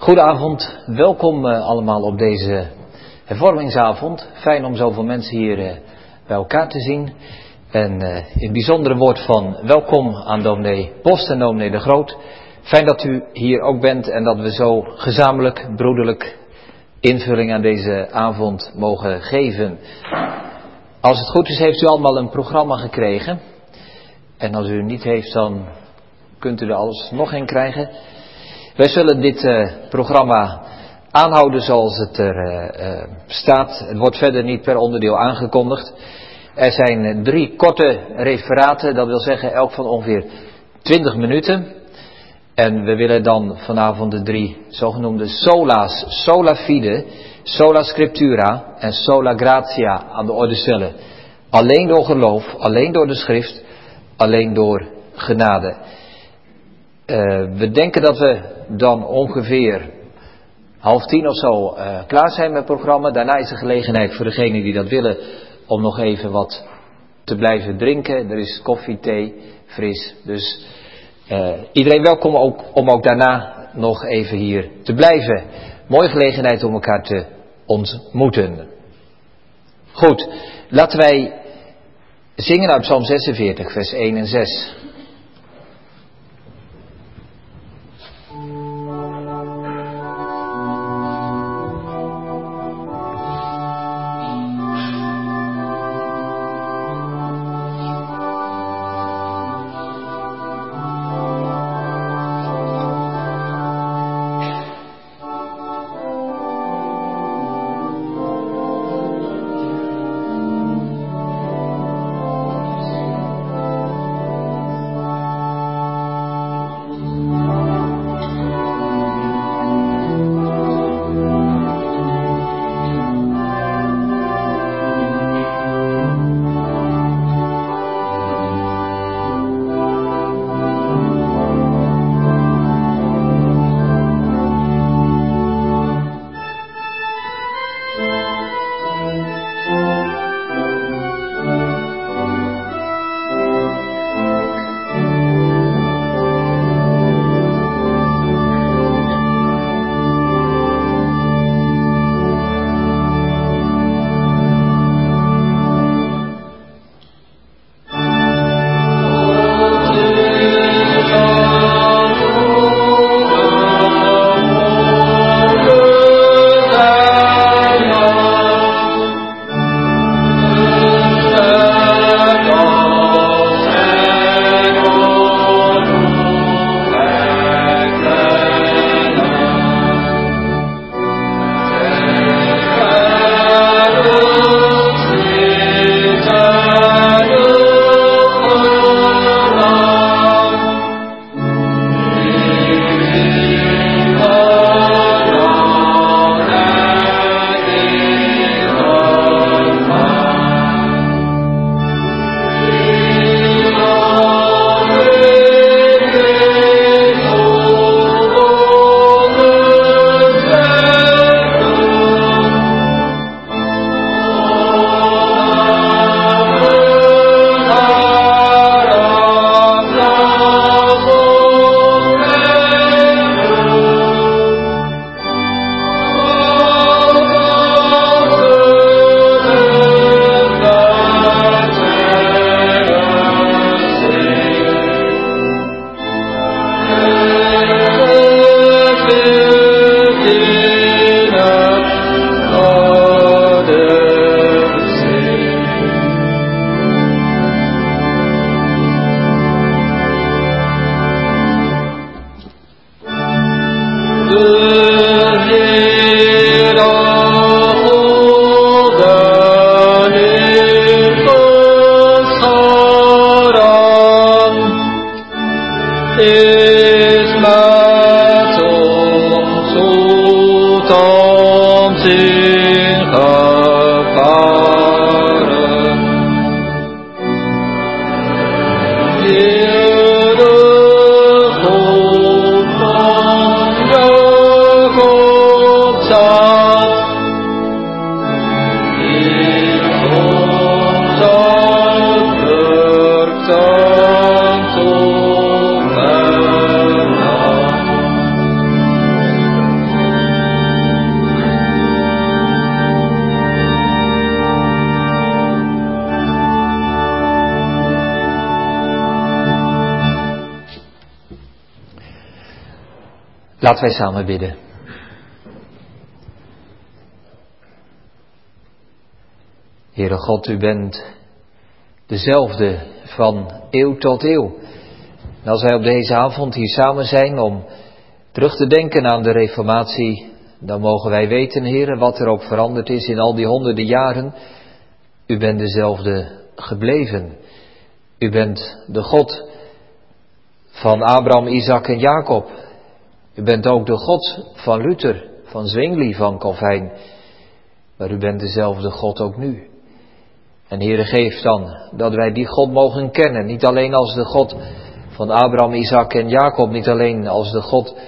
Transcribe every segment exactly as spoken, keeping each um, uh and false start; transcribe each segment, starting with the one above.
Goedenavond, welkom uh, allemaal op deze hervormingsavond. Fijn om zoveel mensen hier uh, bij elkaar te zien. En uh, in het bijzondere woord van welkom aan dominee Post en dominee De Groot. Fijn dat u hier ook bent en dat we zo gezamenlijk, broederlijk invulling aan deze avond mogen geven. Als het goed is, heeft u allemaal een programma gekregen. En als u het niet heeft, dan kunt u er alsnog een krijgen. Wij zullen dit uh, programma aanhouden zoals het er uh, uh, staat. Het wordt verder niet per onderdeel aangekondigd. Er zijn uh, drie korte referaten, dat wil zeggen elk van ongeveer twintig minuten. En we willen dan vanavond de drie zogenoemde sola's, sola fide, sola scriptura en sola gratia aan de orde stellen. Alleen door geloof, alleen door de schrift, alleen door genade. Uh, we denken dat we dan ongeveer half tien of zo uh, klaar zijn met het programma. Daarna is er gelegenheid voor degenen die dat willen om nog even wat te blijven drinken. Er is koffie, thee, fris. Dus uh, iedereen welkom ook, om ook daarna nog even hier te blijven. Mooie gelegenheid om elkaar te ontmoeten. Goed, laten wij zingen uit Psalm zesenveertig, vers één en zes. Hear the hope of God. Laten wij samen bidden. Heere God, u bent dezelfde van eeuw tot eeuw. En als wij op deze avond hier samen zijn om terug te denken aan de Reformatie, dan mogen wij weten, Heere, wat er ook veranderd is in al die honderden jaren. U bent dezelfde gebleven. U bent de God van Abraham, Isaac en Jacob. U bent ook de God van Luther, van Zwingli, van Calvijn. Maar u bent dezelfde God ook nu. En Heere, geef dan dat wij die God mogen kennen. Niet alleen als de God van Abraham, Isaac en Jacob. Niet alleen als de God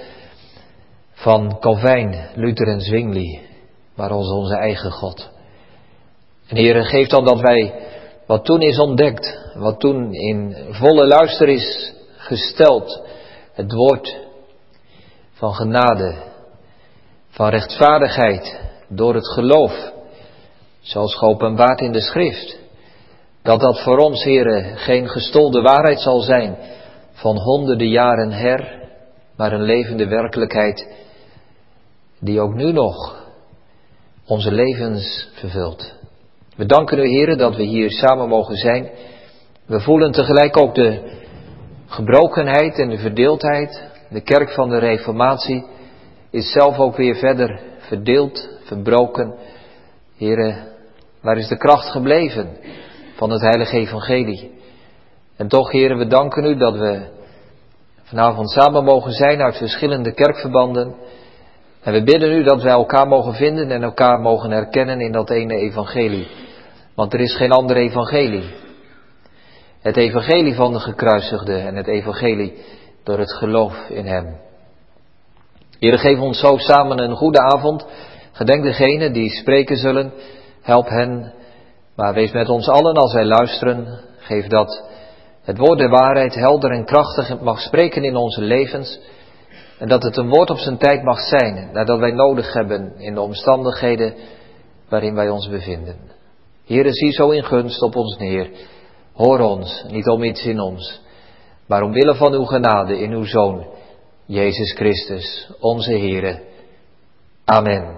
van Calvijn, Luther en Zwingli. Maar als onze eigen God. En Heere, geef dan dat wij wat toen is ontdekt. Wat toen in volle luister is gesteld. Het woord van genade. Van rechtvaardigheid. Door het geloof. Zoals geopenbaard in de schrift. Dat dat voor ons, Heere, geen gestolde waarheid zal zijn. Van honderden jaren her. Maar een levende werkelijkheid. Die ook nu nog onze levens vervult. We danken u, Heere, dat we hier samen mogen zijn. We voelen tegelijk ook de gebrokenheid en de verdeeldheid. De kerk van de Reformatie is zelf ook weer verder verdeeld, verbroken. Heere, waar is de kracht gebleven van het heilige evangelie? En toch, Heere, we danken u dat we vanavond samen mogen zijn uit verschillende kerkverbanden. En we bidden u dat wij elkaar mogen vinden en elkaar mogen herkennen in dat ene evangelie. Want er is geen ander evangelie. Het evangelie van de gekruisigde en het evangelie door het geloof in hem. Heere, geef ons zo samen een goede avond. Gedenk degenen die spreken zullen. Help hen. Maar wees met ons allen als wij luisteren. Geef dat het woord der waarheid helder en krachtig mag spreken in onze levens. En dat het een woord op zijn tijd mag zijn. Nadat wij nodig hebben in de omstandigheden waarin wij ons bevinden. Heere, zie zo in gunst op ons neer. Hoor ons, niet om iets in ons. Maar omwille van uw genade in uw Zoon, Jezus Christus, onze Heere. Amen.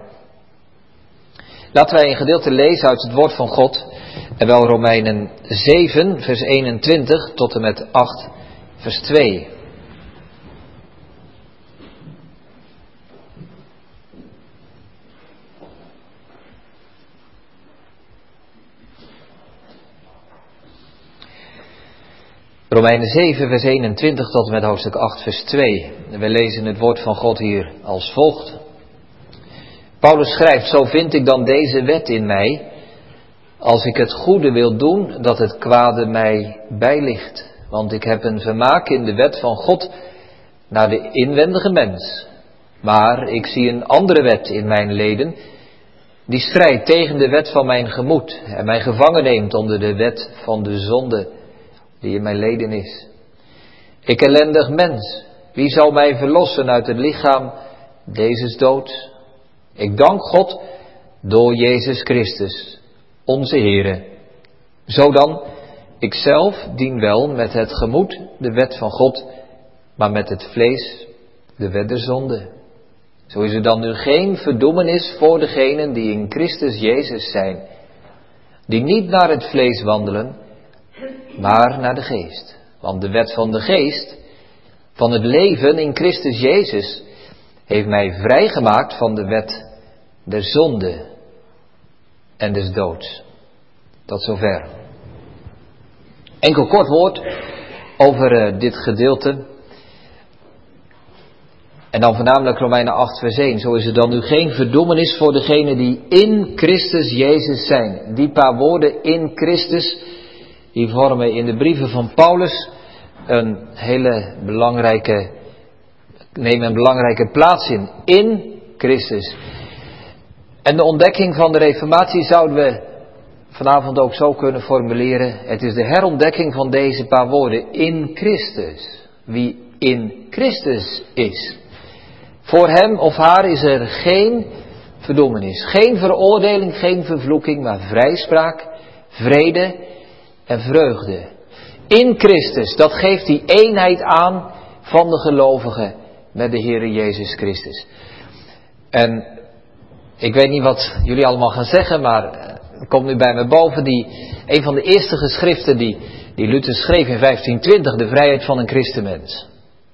Laten wij een gedeelte lezen uit het woord van God. En wel Romeinen zeven, vers eenentwintig tot en met acht, vers twee. Romeinen zeven, vers eenentwintig tot en met hoofdstuk acht, vers twee. En we lezen het woord van God hier als volgt. Paulus schrijft, zo vind ik dan deze wet in mij. Als ik het goede wil doen, dat het kwade mij bijligt. Want ik heb een vermaak in de wet van God naar de inwendige mens. Maar ik zie een andere wet in mijn leden, die strijdt tegen de wet van mijn gemoed en mij gevangen neemt onder de wet van de zonde die in mijn leden is. Ik ellendig mens, wie zal mij verlossen uit het lichaam deze dood? Ik dank God door Jezus Christus, onze Heere. Zodan, ikzelf dien wel met het gemoed de wet van God, maar met het vlees de wet der zonde. Zo is er dan nu geen verdoemenis voor degenen die in Christus Jezus zijn, die niet naar het vlees wandelen, maar naar de geest. Want de wet van de geest, van het leven in Christus Jezus, heeft mij vrijgemaakt van de wet der zonde en des doods. Tot zover. Enkel kort woord over uh, dit gedeelte. En dan voornamelijk Romeinen acht vers één. Zo is er dan nu geen verdoemenis voor degenen die in Christus Jezus zijn. Die paar woorden in Christus, die vormen in de brieven van Paulus een hele belangrijke, nemen een belangrijke plaats in. In Christus. En de ontdekking van de Reformatie zouden we vanavond ook zo kunnen formuleren. Het is de herontdekking van deze paar woorden. In Christus. Wie in Christus is. Voor hem of haar is er geen verdoemenis. Geen veroordeling, geen vervloeking, maar vrijspraak, vrede en vreugde. In Christus, dat geeft die eenheid aan van de gelovigen met de Heere Jezus Christus. En ik weet niet wat jullie allemaal gaan zeggen, maar er komt nu bij me boven die, een van de eerste geschriften die, die Luther schreef in vijftienhonderdtwintig, de vrijheid van een christenmens.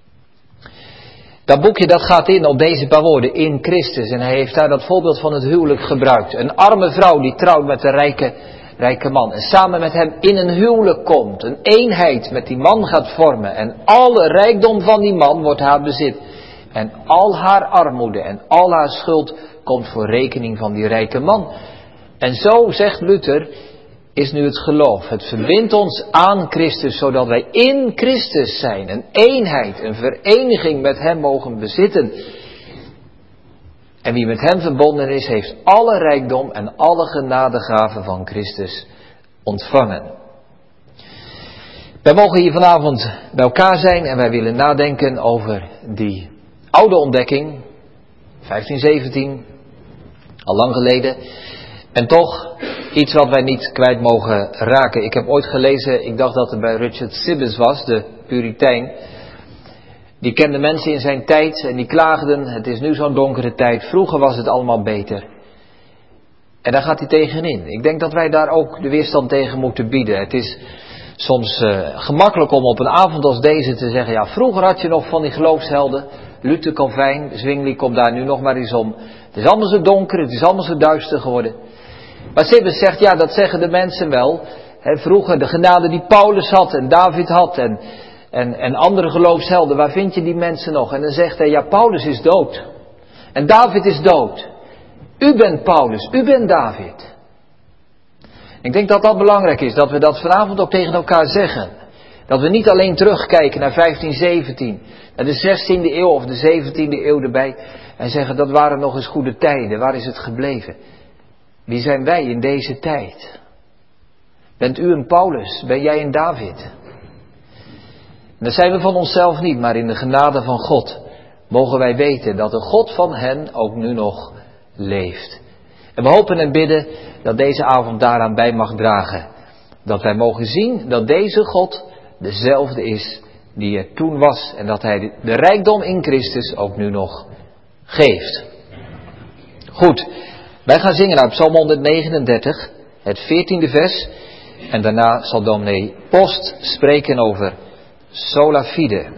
Dat boekje dat gaat in op deze paar woorden, in Christus. En hij heeft daar dat voorbeeld van het huwelijk gebruikt. Een arme vrouw die trouwt met een rijke, rijke man. En samen met hem in een huwelijk komt. Een eenheid met die man gaat vormen. En alle rijkdom van die man wordt haar bezit. En al haar armoede en al haar schuld komt voor rekening van die rijke man. En zo, zegt Luther, is nu het geloof. Het verbindt ons aan Christus, zodat wij in Christus zijn. Een eenheid, een vereniging met hem mogen bezitten. En wie met hem verbonden is, heeft alle rijkdom en alle genadegaven van Christus ontvangen. Wij mogen hier vanavond bij elkaar zijn en wij willen nadenken over die oude ontdekking, vijftien zeventien, al lang geleden. En toch iets wat wij niet kwijt mogen raken. Ik heb ooit gelezen, ik dacht dat het bij Richard Sibbes was, de Puritein. Die kende mensen in zijn tijd en die klaagden, het is nu zo'n donkere tijd, vroeger was het allemaal beter. En daar gaat hij tegenin. Ik denk dat wij daar ook de weerstand tegen moeten bieden. Het is soms uh, gemakkelijk om op een avond als deze te zeggen, ja, vroeger had je nog van die geloofshelden, Luther, Calvijn, Zwingli, kom daar nu nog maar eens om. Het is allemaal zo donker, het is allemaal zo duister geworden. Maar Sibbes zegt, ja, dat zeggen de mensen wel. He, vroeger de genade die Paulus had en David had en, en, en andere geloofshelden, waar vind je die mensen nog? En dan zegt hij, ja, Paulus is dood. En David is dood. U bent Paulus, u bent David. Ik denk dat dat belangrijk is, dat we dat vanavond ook tegen elkaar zeggen. Dat we niet alleen terugkijken naar vijftien zeventien, naar de zestiende eeuw of de zeventiende eeuw erbij. En zeggen, dat waren nog eens goede tijden, waar is het gebleven? Wie zijn wij in deze tijd? Bent u een Paulus? Ben jij een David? En dat zijn we van onszelf niet, maar in de genade van God mogen wij weten dat de God van hen ook nu nog leeft. En we hopen en bidden dat deze avond daaraan bij mag dragen. Dat wij mogen zien dat deze God dezelfde is die er toen was. En dat hij de rijkdom in Christus ook nu nog geeft. Goed, wij gaan zingen uit Psalm honderdnegenendertig, het veertiende vers. En daarna zal dominee Post spreken over sola fide.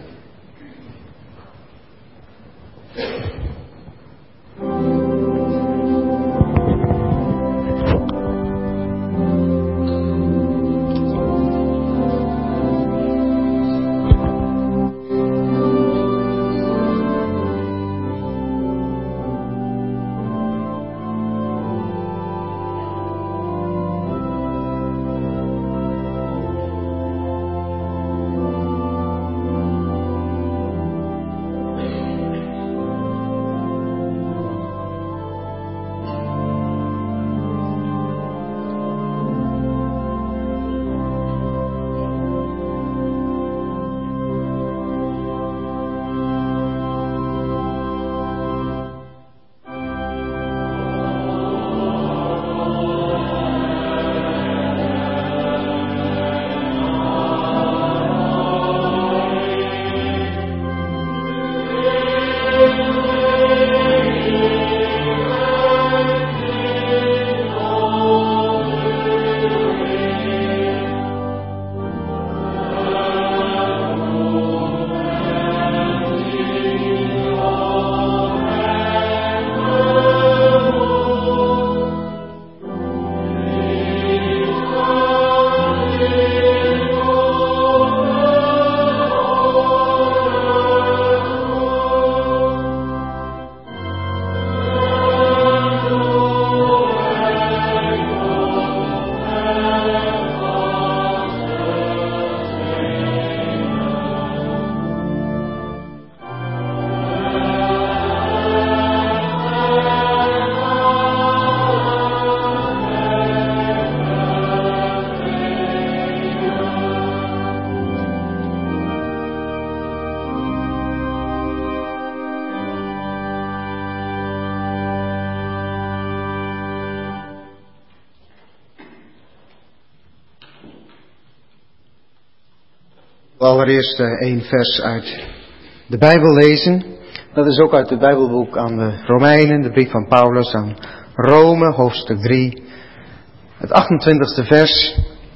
Allereerst één vers uit de Bijbel lezen. Dat is ook uit het Bijbelboek aan de Romeinen, de brief van Paulus aan Rome, hoofdstuk drie, het achtentwintigste vers.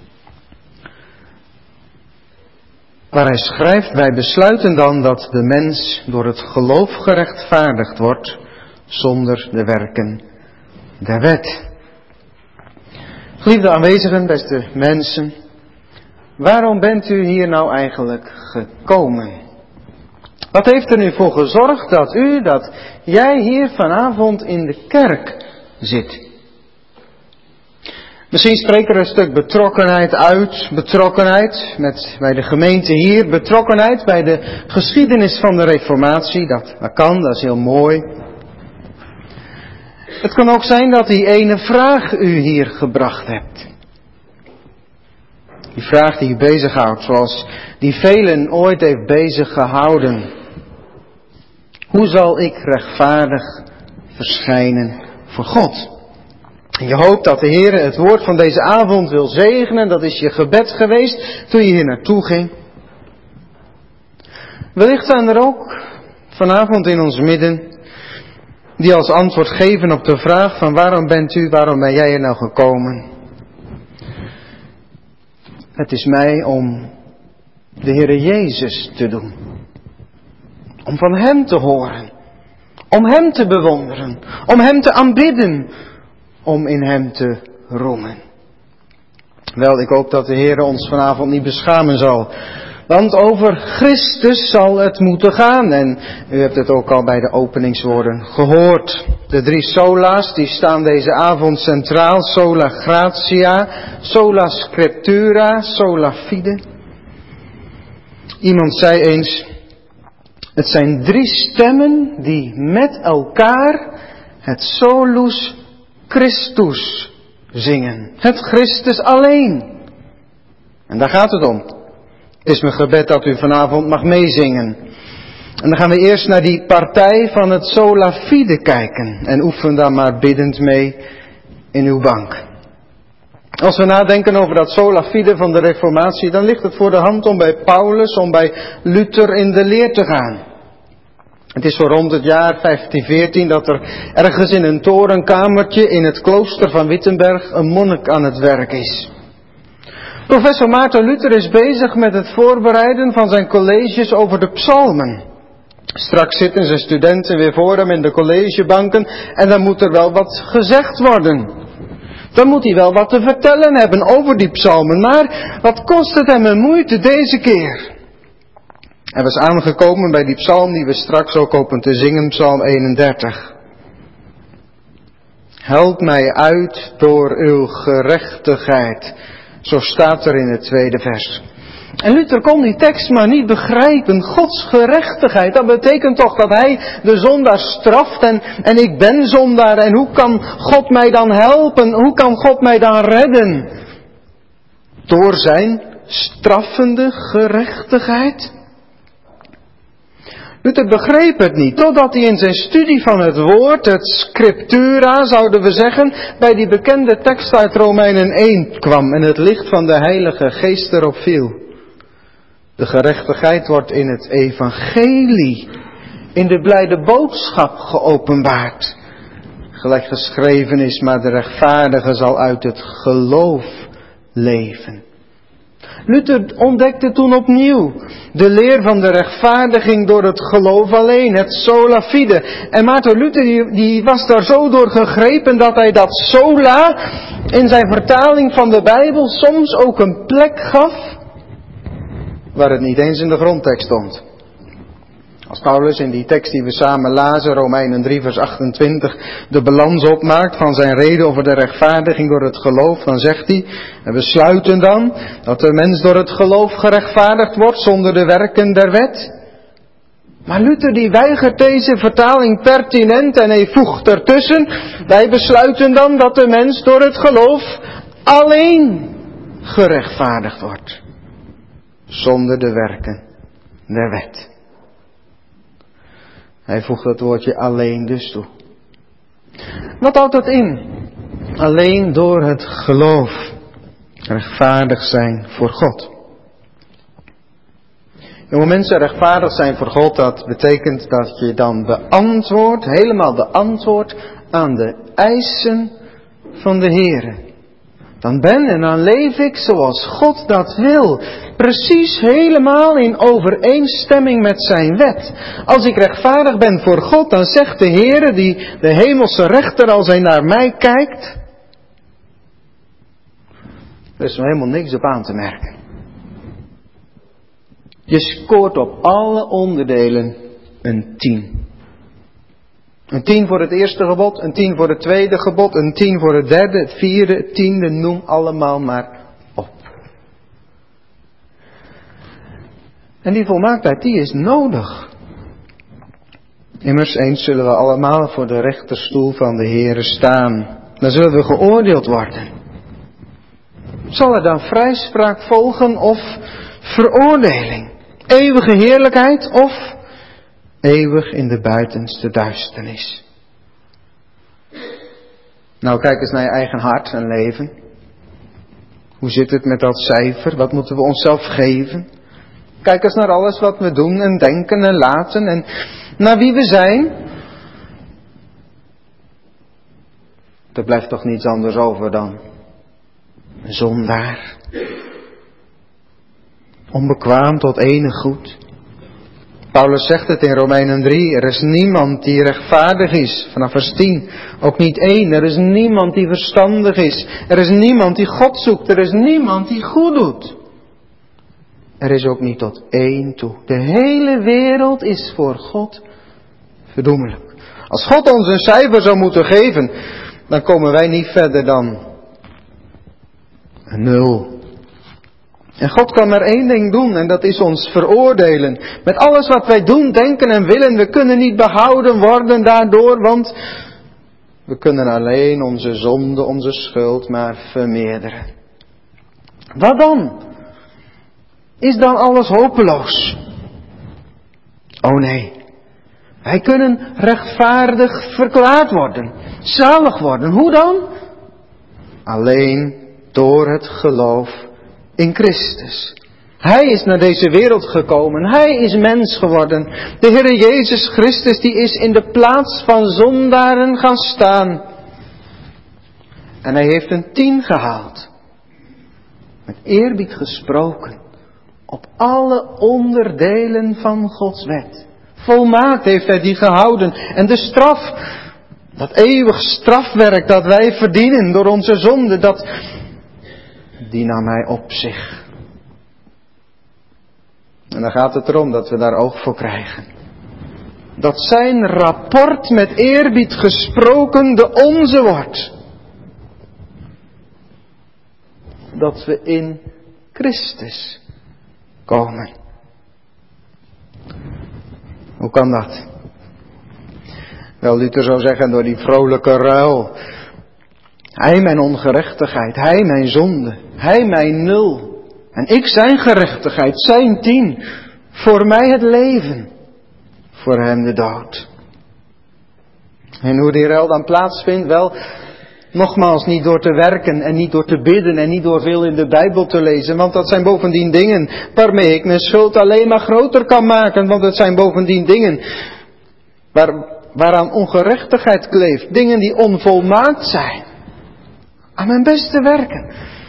Waar hij schrijft, wij besluiten dan dat de mens door het geloof gerechtvaardigd wordt, zonder de werken der wet. Geliefde aanwezigen, beste mensen, waarom bent u hier nou eigenlijk gekomen? Wat heeft er nu voor gezorgd dat u, dat jij hier vanavond in de kerk zit? Misschien spreekt er een stuk betrokkenheid uit, betrokkenheid met, bij de gemeente hier, betrokkenheid bij de geschiedenis van de Reformatie. Dat, dat kan, dat is heel mooi. Het kan ook zijn dat die ene vraag u hier gebracht hebt. Die vraag die u bezighoudt, zoals die velen ooit heeft bezig gehouden. Hoe zal ik rechtvaardig verschijnen voor God? En je hoopt dat de Heer het woord van deze avond wil zegenen. Dat is je gebed geweest toen je hier naartoe ging. Wellicht zijn er ook vanavond in ons midden die als antwoord geven op de vraag van waarom bent u, waarom ben jij er nou gekomen? Het is mij om de Heere Jezus te doen. Om van Hem te horen. Om Hem te bewonderen. Om Hem te aanbidden. Om in Hem te roemen. Wel, ik hoop dat de Heer ons vanavond niet beschamen zal. Want over Christus zal het moeten gaan. En u hebt het ook al bij de openingswoorden gehoord. De drie sola's die staan deze avond centraal. Sola gratia, sola scriptura, sola fide. Iemand zei eens, het zijn drie stemmen die met elkaar het solus Christus zingen. Het Christus alleen. En daar gaat het om. Het is mijn gebed dat u vanavond mag meezingen. En dan gaan we eerst naar die partij van het sola fide kijken. En oefen dan maar biddend mee in uw bank. Als we nadenken over dat sola fide van de Reformatie, dan ligt het voor de hand om bij Paulus, om bij Luther in de leer te gaan. Het is zo rond het jaar vijftien veertien dat er ergens in een torenkamertje in het klooster van Wittenberg een monnik aan het werk is. Professor Maarten Luther is bezig met het voorbereiden van zijn colleges over de psalmen. Straks zitten zijn studenten weer voor hem in de collegebanken en dan moet er wel wat gezegd worden. Dan moet hij wel wat te vertellen hebben over die psalmen. Maar wat kost het hem een moeite deze keer? Hij was aangekomen bij die psalm die we straks ook hopen te zingen, psalm eenendertig. Help mij uit door uw gerechtigheid. Zo staat er in het tweede vers. En Luther kon die tekst maar niet begrijpen. Gods gerechtigheid, dat betekent toch dat hij de zondaar straft en, en ik ben zondaar. En hoe kan God mij dan helpen? Hoe kan God mij dan redden? Door zijn straffende gerechtigheid? Luther begreep het niet, totdat hij in zijn studie van het woord, het scriptura zouden we zeggen, bij die bekende tekst uit Romeinen één kwam en het licht van de Heilige Geest erop viel. De gerechtigheid wordt in het evangelie, in de blijde boodschap geopenbaard. Gelijk geschreven is, maar de rechtvaardige zal uit het geloof leven. Luther ontdekte toen opnieuw de leer van de rechtvaardiging door het geloof alleen, het sola fide. En Maarten Luther die, die was daar zo door gegrepen dat hij dat sola in zijn vertaling van de Bijbel soms ook een plek gaf waar het niet eens in de grondtekst stond. Als Paulus in die tekst die we samen lazen, Romeinen drie vers achtentwintig, de balans opmaakt van zijn reden over de rechtvaardiging door het geloof, dan zegt hij, we besluiten dan dat de mens door het geloof gerechtvaardigd wordt zonder de werken der wet. Maar Luther die weigert deze vertaling pertinent en hij voegt ertussen, wij besluiten dan dat de mens door het geloof alleen gerechtvaardigd wordt. Zonder de werken der wet. Hij voegt dat woordje alleen dus toe. Wat houdt dat in? Alleen door het geloof rechtvaardig zijn voor God. En hoe mensen rechtvaardig zijn voor God, dat betekent dat je dan beantwoordt, helemaal beantwoordt aan de eisen van de Heere. Dan ben en dan leef ik zoals God dat wil. Precies helemaal in overeenstemming met zijn wet. Als ik rechtvaardig ben voor God, dan zegt de Heere, die de hemelse rechter, als hij naar mij kijkt, er is nog helemaal niks op aan te merken. Je scoort op alle onderdelen een tien. Een tien voor het eerste gebod, een tien voor het tweede gebod, een tien voor het derde, het vierde, het tiende, noem allemaal maar op. En die volmaaktheid, die is nodig. Immers, eens zullen we allemaal voor de rechterstoel van de Heere staan. Dan zullen we geoordeeld worden. Zal er dan vrijspraak volgen of veroordeling? Eeuwige heerlijkheid of eeuwig in de buitenste duisternis? Nou, kijk eens naar je eigen hart en leven. Hoe zit het met dat cijfer? Wat moeten we onszelf geven? Kijk eens naar alles wat we doen en denken en laten en naar wie we zijn. Er blijft toch niets anders over dan een zondaar. Onbekwaam tot enig goed. Paulus zegt het in Romeinen drie. Er is niemand die rechtvaardig is. Vanaf vers tien. Ook niet één. Er is niemand die verstandig is. Er is niemand die God zoekt. Er is niemand die goed doet. Er is ook niet tot één toe. De hele wereld is voor God verdoemelijk. Als God ons een cijfer zou moeten geven, dan komen wij niet verder dan een nul. En God kan maar één ding doen en dat is ons veroordelen. Met alles wat wij doen, denken en willen, we kunnen niet behouden worden daardoor, want we kunnen alleen onze zonde, onze schuld maar vermeerderen. Wat dan? Is dan alles hopeloos? Oh nee. Wij kunnen rechtvaardig verklaard worden. Zalig worden. Hoe dan? Alleen door het geloof in Christus. Hij is naar deze wereld gekomen. Hij is mens geworden. De Heer Jezus Christus die is in de plaats van zondaren gaan staan. En hij heeft een tien gehaald. Met eerbied gesproken. Op alle onderdelen van Gods wet. Volmaakt heeft hij die gehouden. En de straf, dat eeuwig strafwerk dat wij verdienen door onze zonde, dat, die nam hij op zich. En dan gaat het erom dat we daar oog voor krijgen. Dat zijn rapport met eerbied gesproken de onze wordt. Dat we in Christus komen. Hoe kan dat? Wel, Luther zou zeggen door die vrolijke ruil. Hij mijn ongerechtigheid, hij mijn zonde, hij mijn nul. En ik zijn gerechtigheid, zijn tien. Voor mij het leven, voor hem de dood. En hoe die ruil dan plaatsvindt, wel, nogmaals niet door te werken en niet door te bidden en niet door veel in de Bijbel te lezen. Want dat zijn bovendien dingen waarmee ik mijn schuld alleen maar groter kan maken. Want het zijn bovendien dingen waar, waaraan ongerechtigheid kleeft. Dingen die onvolmaakt zijn. Aan mijn beste werken.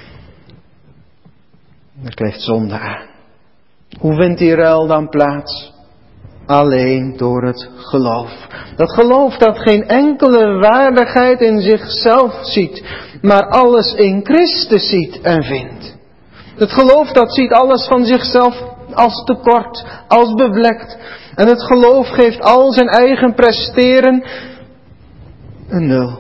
Er kleeft zonde aan. Hoe vindt die ruil dan plaats? Alleen door het geloof. Dat geloof dat geen enkele waardigheid in zichzelf ziet, maar alles in Christus ziet en vindt. Het geloof dat ziet alles van zichzelf als tekort, als bevlekt. En het geloof geeft al zijn eigen presteren een nul.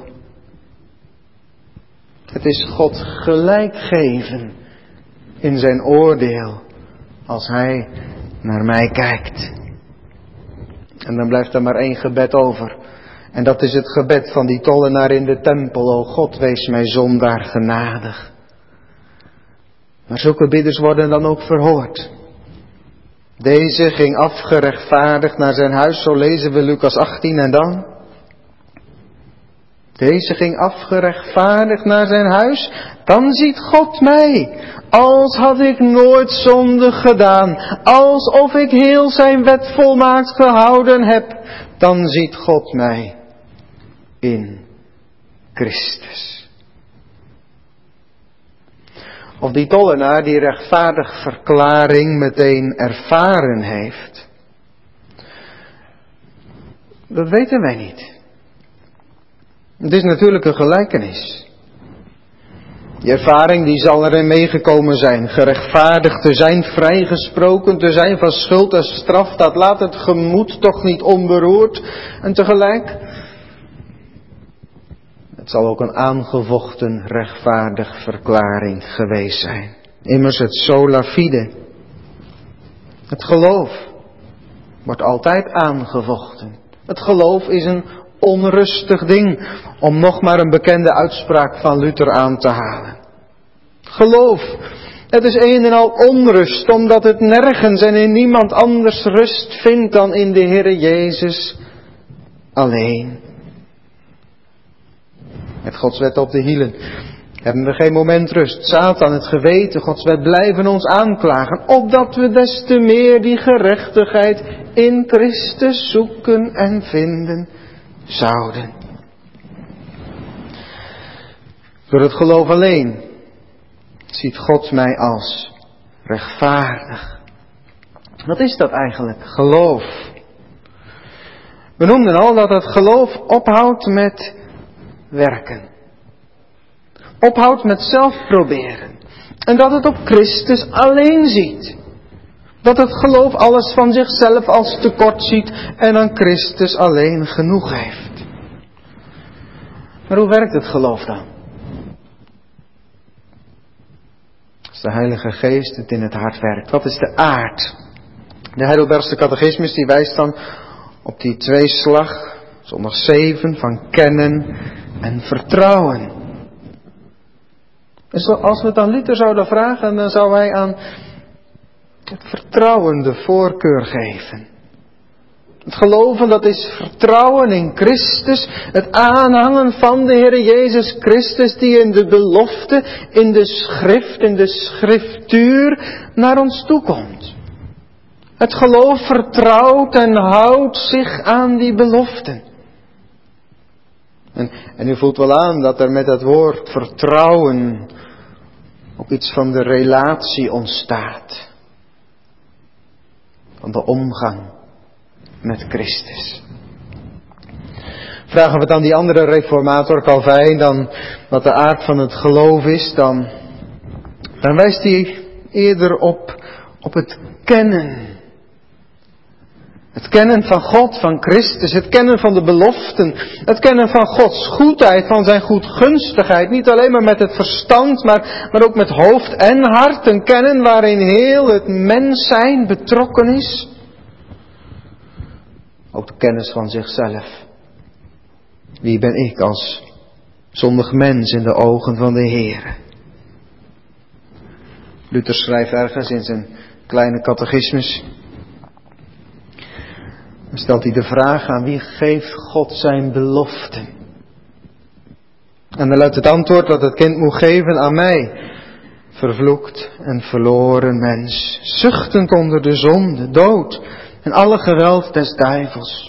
Het is God gelijk geven in zijn oordeel als hij naar mij kijkt. En dan blijft er maar één gebed over. En dat is het gebed van die tollenaar in de tempel. O God, wees mij zondaar genadig. Maar zulke bidders worden dan ook verhoord. Deze ging afgerechtvaardigd naar zijn huis. Zo lezen we Lucas achttien en dan. Deze ging afgerechtvaardigd naar zijn huis. Dan ziet God mij, als had ik nooit zonde gedaan, alsof ik heel zijn wet volmaakt gehouden heb. Dan ziet God mij in Christus. Of die tollenaar die rechtvaardig verklaring meteen ervaren heeft. Dat weten wij niet. Het is natuurlijk een gelijkenis. Die ervaring die zal erin meegekomen zijn. Gerechtvaardigd te zijn, vrijgesproken te zijn van schuld en straf. Dat laat het gemoed toch niet onberoerd. En tegelijk, het zal ook een aangevochten rechtvaardig verklaring geweest zijn. Immers het sola fide. Het geloof wordt altijd aangevochten. Het geloof is een onrustig ding, om nog maar een bekende uitspraak van Luther aan te halen. Geloof, het is een en al onrust, omdat het nergens en in niemand anders rust vindt dan in de Heere Jezus alleen. Met Gods wet op de hielen hebben we geen moment rust. Satan, het geweten, Gods wet blijven ons aanklagen, opdat we des te meer die gerechtigheid in Christus zoeken en vinden zouden. Door het geloof alleen ziet God mij als rechtvaardig. Wat is dat eigenlijk, geloof? We noemden al dat het geloof ophoudt met werken. Ophoudt met zelf proberen. En dat het op Christus alleen ziet. Dat het geloof alles van zichzelf als tekort ziet en aan Christus alleen genoeg heeft. Maar hoe werkt het geloof dan? Als de Heilige Geest het in het hart werkt. Wat is de aard? De Heidelbergse catechismus die wijst dan op die tweeslag, zondag zeven, van kennen en vertrouwen. Dus als we het aan Luther zouden vragen, dan zou hij aan het vertrouwen de voorkeur geven. Het geloven, dat is vertrouwen in Christus. Het aanhangen van de Heer Jezus Christus die in de belofte, in de schrift, in de schriftuur naar ons toekomt. Het geloof vertrouwt en houdt zich aan die beloften. En, en u voelt wel aan dat er met het woord vertrouwen ook iets van de relatie ontstaat. Van de omgang met Christus. Vragen we het aan die andere reformator Calvijn dan wat de aard van het geloof is, dan, dan wijst hij eerder op, op het kennen. Het kennen van God, van Christus, het kennen van de beloften, het kennen van Gods goedheid, van zijn goedgunstigheid. Niet alleen maar met het verstand, maar, maar ook met hoofd en hart. Een kennen waarin heel het mens zijn betrokken is. Ook de kennis van zichzelf. Wie ben ik als zondig mens in de ogen van de Heer? Luther schrijft ergens in zijn kleine catechismus. Dan stelt hij de vraag: aan wie geeft God zijn beloften? En dan luidt het antwoord dat het kind moet geven aan mij. Vervloekt en verloren mens, zuchtend onder de zonde, dood en alle geweld des duivels.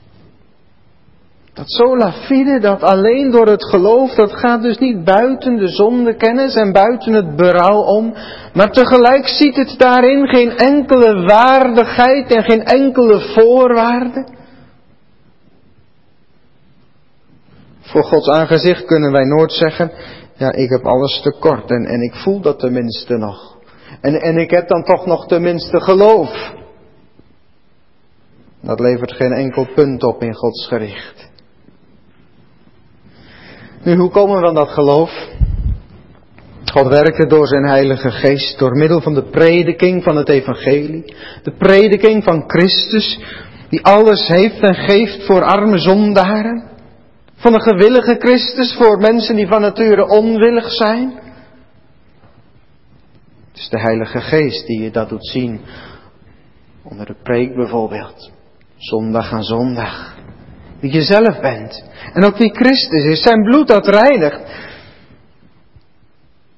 Dat sola fide, dat alleen door het geloof, dat gaat dus niet buiten de zondekennis en buiten het berouw om. Maar tegelijk ziet het daarin geen enkele waardigheid en geen enkele voorwaarde. Voor Gods aangezicht kunnen wij nooit zeggen: ja, ik heb alles tekort en, en ik voel dat tenminste nog. En, en ik heb dan toch nog tenminste geloof. Dat levert geen enkel punt op in Gods gericht. Nu, hoe komen we aan dat geloof? God werkte door zijn Heilige Geest, door middel van de prediking van het evangelie. De prediking van Christus, die alles heeft en geeft voor arme zondaren. Van een gewillige Christus voor mensen die van nature onwillig zijn. Het is de Heilige Geest die je dat doet zien. Onder de preek bijvoorbeeld. Zondag aan zondag. Wie je zelf bent. En ook wie Christus is. Zijn bloed dat reinigt.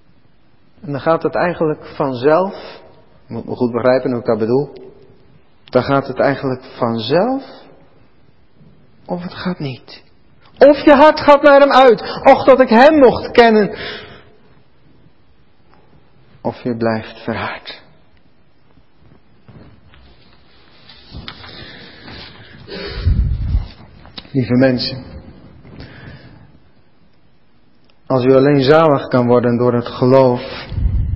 En dan gaat het eigenlijk vanzelf, je moet me goed begrijpen hoe ik dat bedoel, dan gaat het eigenlijk vanzelf, of het gaat niet. Of je hart gaat naar hem uit, och dat ik hem mocht kennen. Of je blijft verhard. Lieve mensen, als u alleen zalig kan worden door het geloof,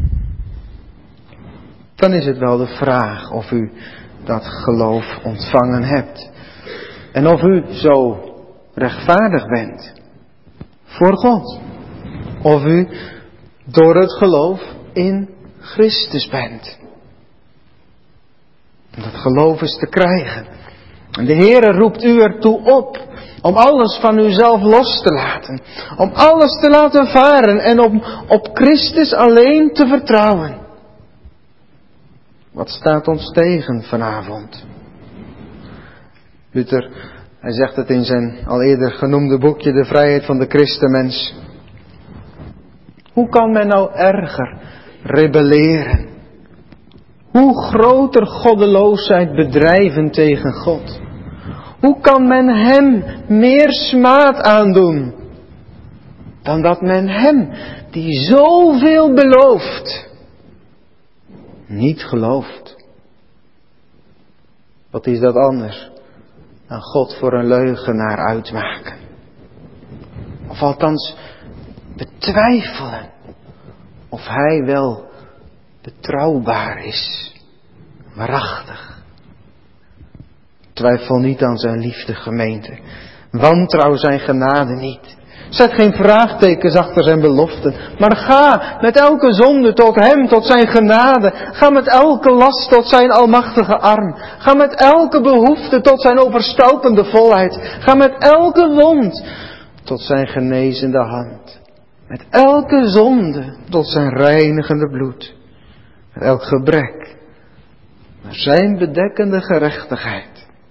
dan is het wel de vraag of u dat geloof ontvangen hebt. En of u zo rechtvaardig bent voor God. Of u door het geloof in Christus bent. En dat geloof is te krijgen. En de Heere roept u ertoe op om alles van uzelf los te laten. Om alles te laten varen en om op Christus alleen te vertrouwen. Wat staat ons tegen vanavond? Luther, hij zegt het in zijn al eerder genoemde boekje De Vrijheid van de Christenmens. Hoe kan men nou erger rebelleren? Hoe groter goddeloosheid bedrijven tegen God? Hoe kan men hem meer smaad aandoen dan dat men hem, die zoveel belooft, niet gelooft? Wat is dat anders dan God voor een leugenaar uitmaken? Of althans betwijfelen of hij wel betrouwbaar is, waarachtig. Twijfel niet aan zijn liefde, gemeente. Wantrouw zijn genade niet. Zet geen vraagtekens achter zijn beloften. Maar ga met elke zonde tot hem, tot zijn genade. Ga met elke last tot zijn almachtige arm. Ga met elke behoefte tot zijn overstelpende volheid. Ga met elke wond tot zijn genezende hand. Met elke zonde tot zijn reinigende bloed. Met elk gebrek naar zijn bedekkende gerechtigheid.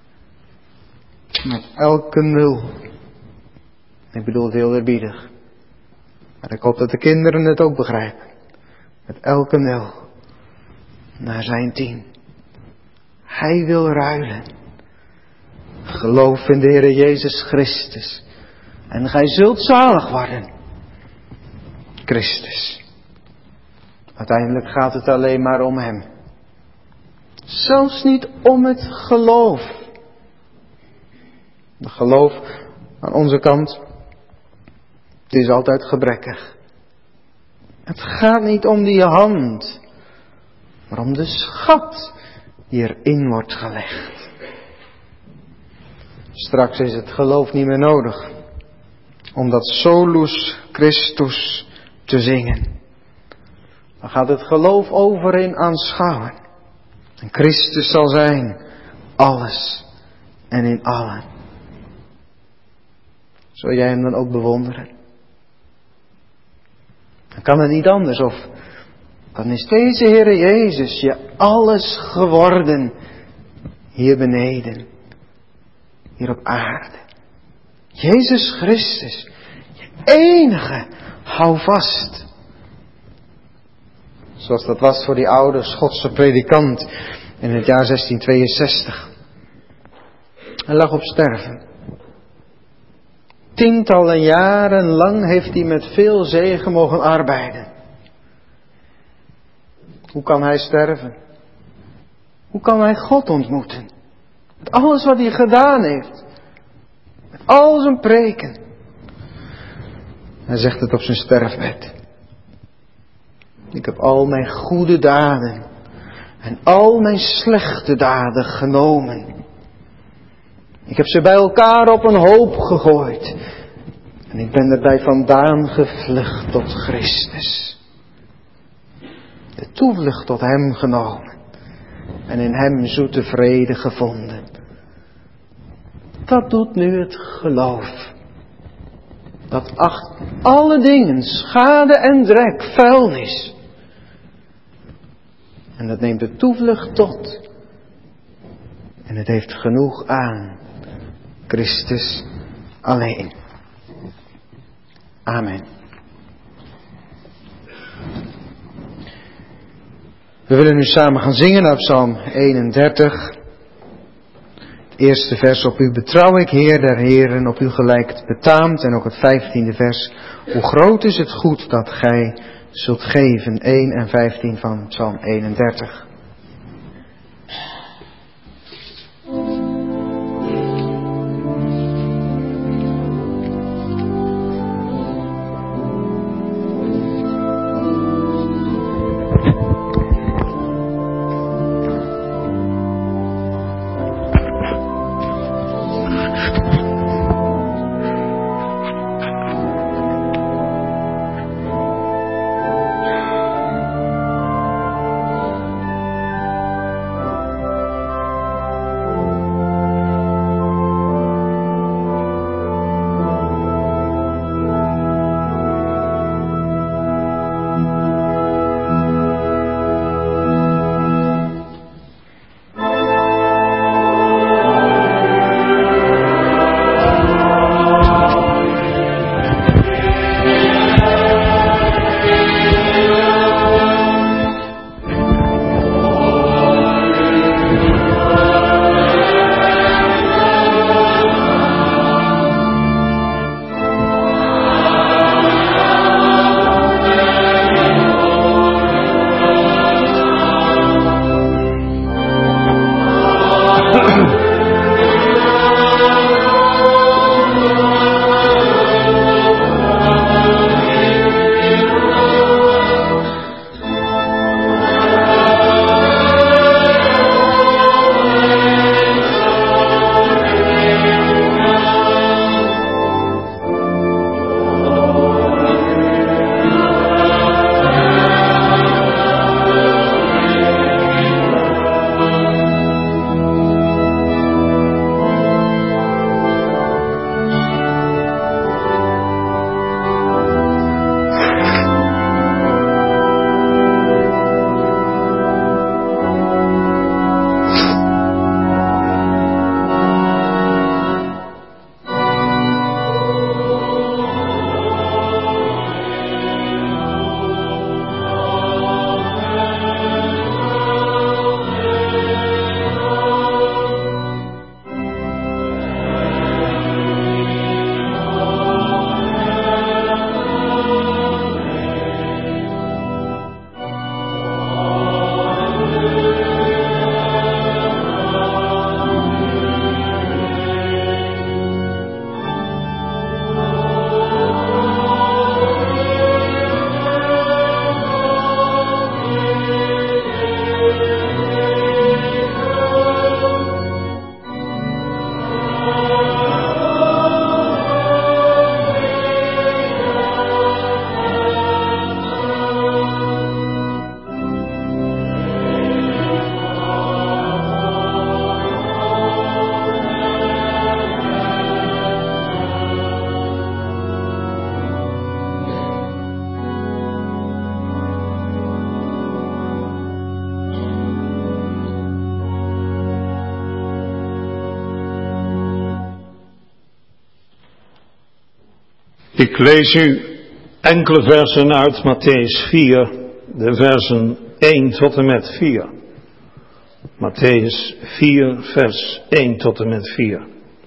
Met elke nul. Ik bedoel het heel eerbiedig. Maar ik hoop dat de kinderen het ook begrijpen. Met elke nul. Naar zijn tien. Hij wil ruilen. Geloof in de Heer Jezus Christus. En gij zult zalig worden. Christus. Uiteindelijk gaat het alleen maar om hem. Zelfs niet om het geloof. De geloof aan onze kant, het is altijd gebrekkig. Het gaat niet om die hand, maar om de schat die erin wordt gelegd. Straks is het geloof niet meer nodig om dat solus Christus te zingen. Dan gaat het geloof over in aanschouwen. En Christus zal zijn alles en in allen. Zul jij hem dan ook bewonderen? Dan kan het niet anders, of dan is deze Heere Jezus je alles geworden hier beneden, hier op aarde. Jezus Christus, je enige, hou vast. Zoals dat was voor die oude Schotse predikant in het jaar zestientweeënzestig. Hij lag op sterven. Tientallen jaren lang heeft hij met veel zegen mogen arbeiden. Hoe kan hij sterven? Hoe kan hij God ontmoeten? Met alles wat hij gedaan heeft. Met al zijn preken. Hij zegt het op zijn sterfbed. Ik heb al mijn goede daden en al mijn slechte daden genomen. Ik heb ze bij elkaar op een hoop gegooid. En ik ben erbij vandaan gevlucht tot Christus. De toevlucht tot hem genomen. En in hem zoete vrede gevonden. Dat doet nu het geloof. Dat acht alle dingen, schade en drek, vuilnis. En dat neemt de toevlucht tot. En het heeft genoeg aan Christus alleen. Amen. We willen nu samen gaan zingen naar Psalm eenendertig. Het eerste vers: op u betrouw ik, Heer der heren, op u gelijkt betaamt. En ook het vijftiende vers: hoe groot is het goed dat gij zult geven. één en vijftien van Psalm eenendertig. Ik lees u enkele versen uit Mattheüs vier, de versen één tot en met vier. Mattheüs vier, vers één tot en met vier.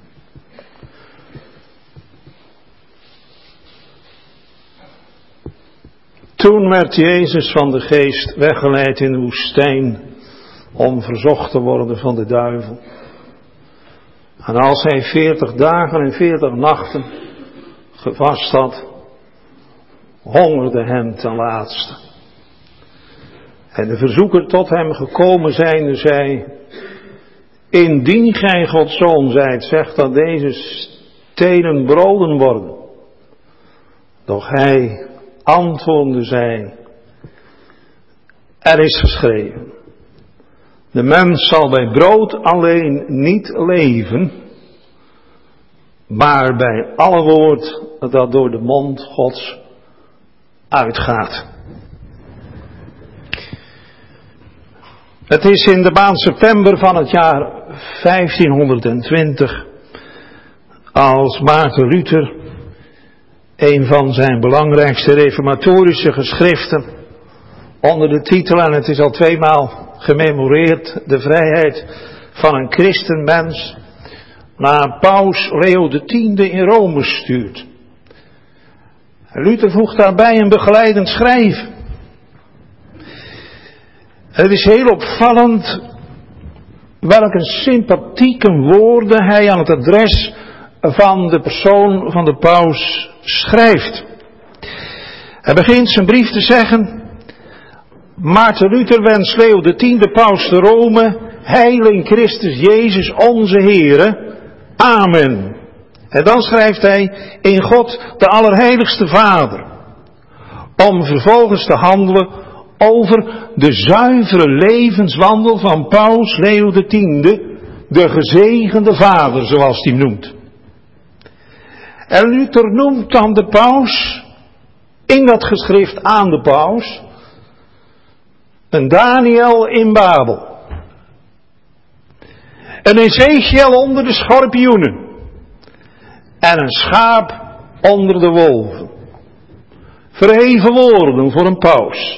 Toen werd Jezus van de geest weggeleid in de woestijn om verzocht te worden van de duivel. En als hij veertig dagen en veertig nachten gevast had, hongerde hem ten laatste. En de verzoeker tot hem gekomen zijnde zei: indien gij Gods zoon zijt, zeg dat deze stenen broden worden. Doch hij antwoordde zei: er is geschreven, de mens zal bij brood alleen niet leven, maar bij alle woord dat door de mond Gods uitgaat. Het is in de maand september van het jaar vijftienhonderdtwintig als Maarten Luther een van zijn belangrijkste reformatorische geschriften onder de titel, en het is al tweemaal gememoreerd, de vrijheid van een christenmens, naar paus Leo de Tiende in Rome stuurt. Luther voegt daarbij een begeleidend schrijven. Het is heel opvallend welke sympathieke woorden hij aan het adres van de persoon van de paus schrijft. Hij begint zijn brief te zeggen: Maarten Luther wenst Leo de Tiende, paus te Rome, heil in Christus Jezus onze Heere. Amen. En dan schrijft hij: in God de Allerheiligste Vader. Om vervolgens te handelen over de zuivere levenswandel van paus Leo de Tiende, de gezegende vader, zoals hij hem noemt. En Luther noemt dan de paus, in dat geschrift aan de paus, een Daniel in Babel. Een Ezechiel onder de schorpioenen. En een schaap onder de wolven. Verheven woorden voor een paus.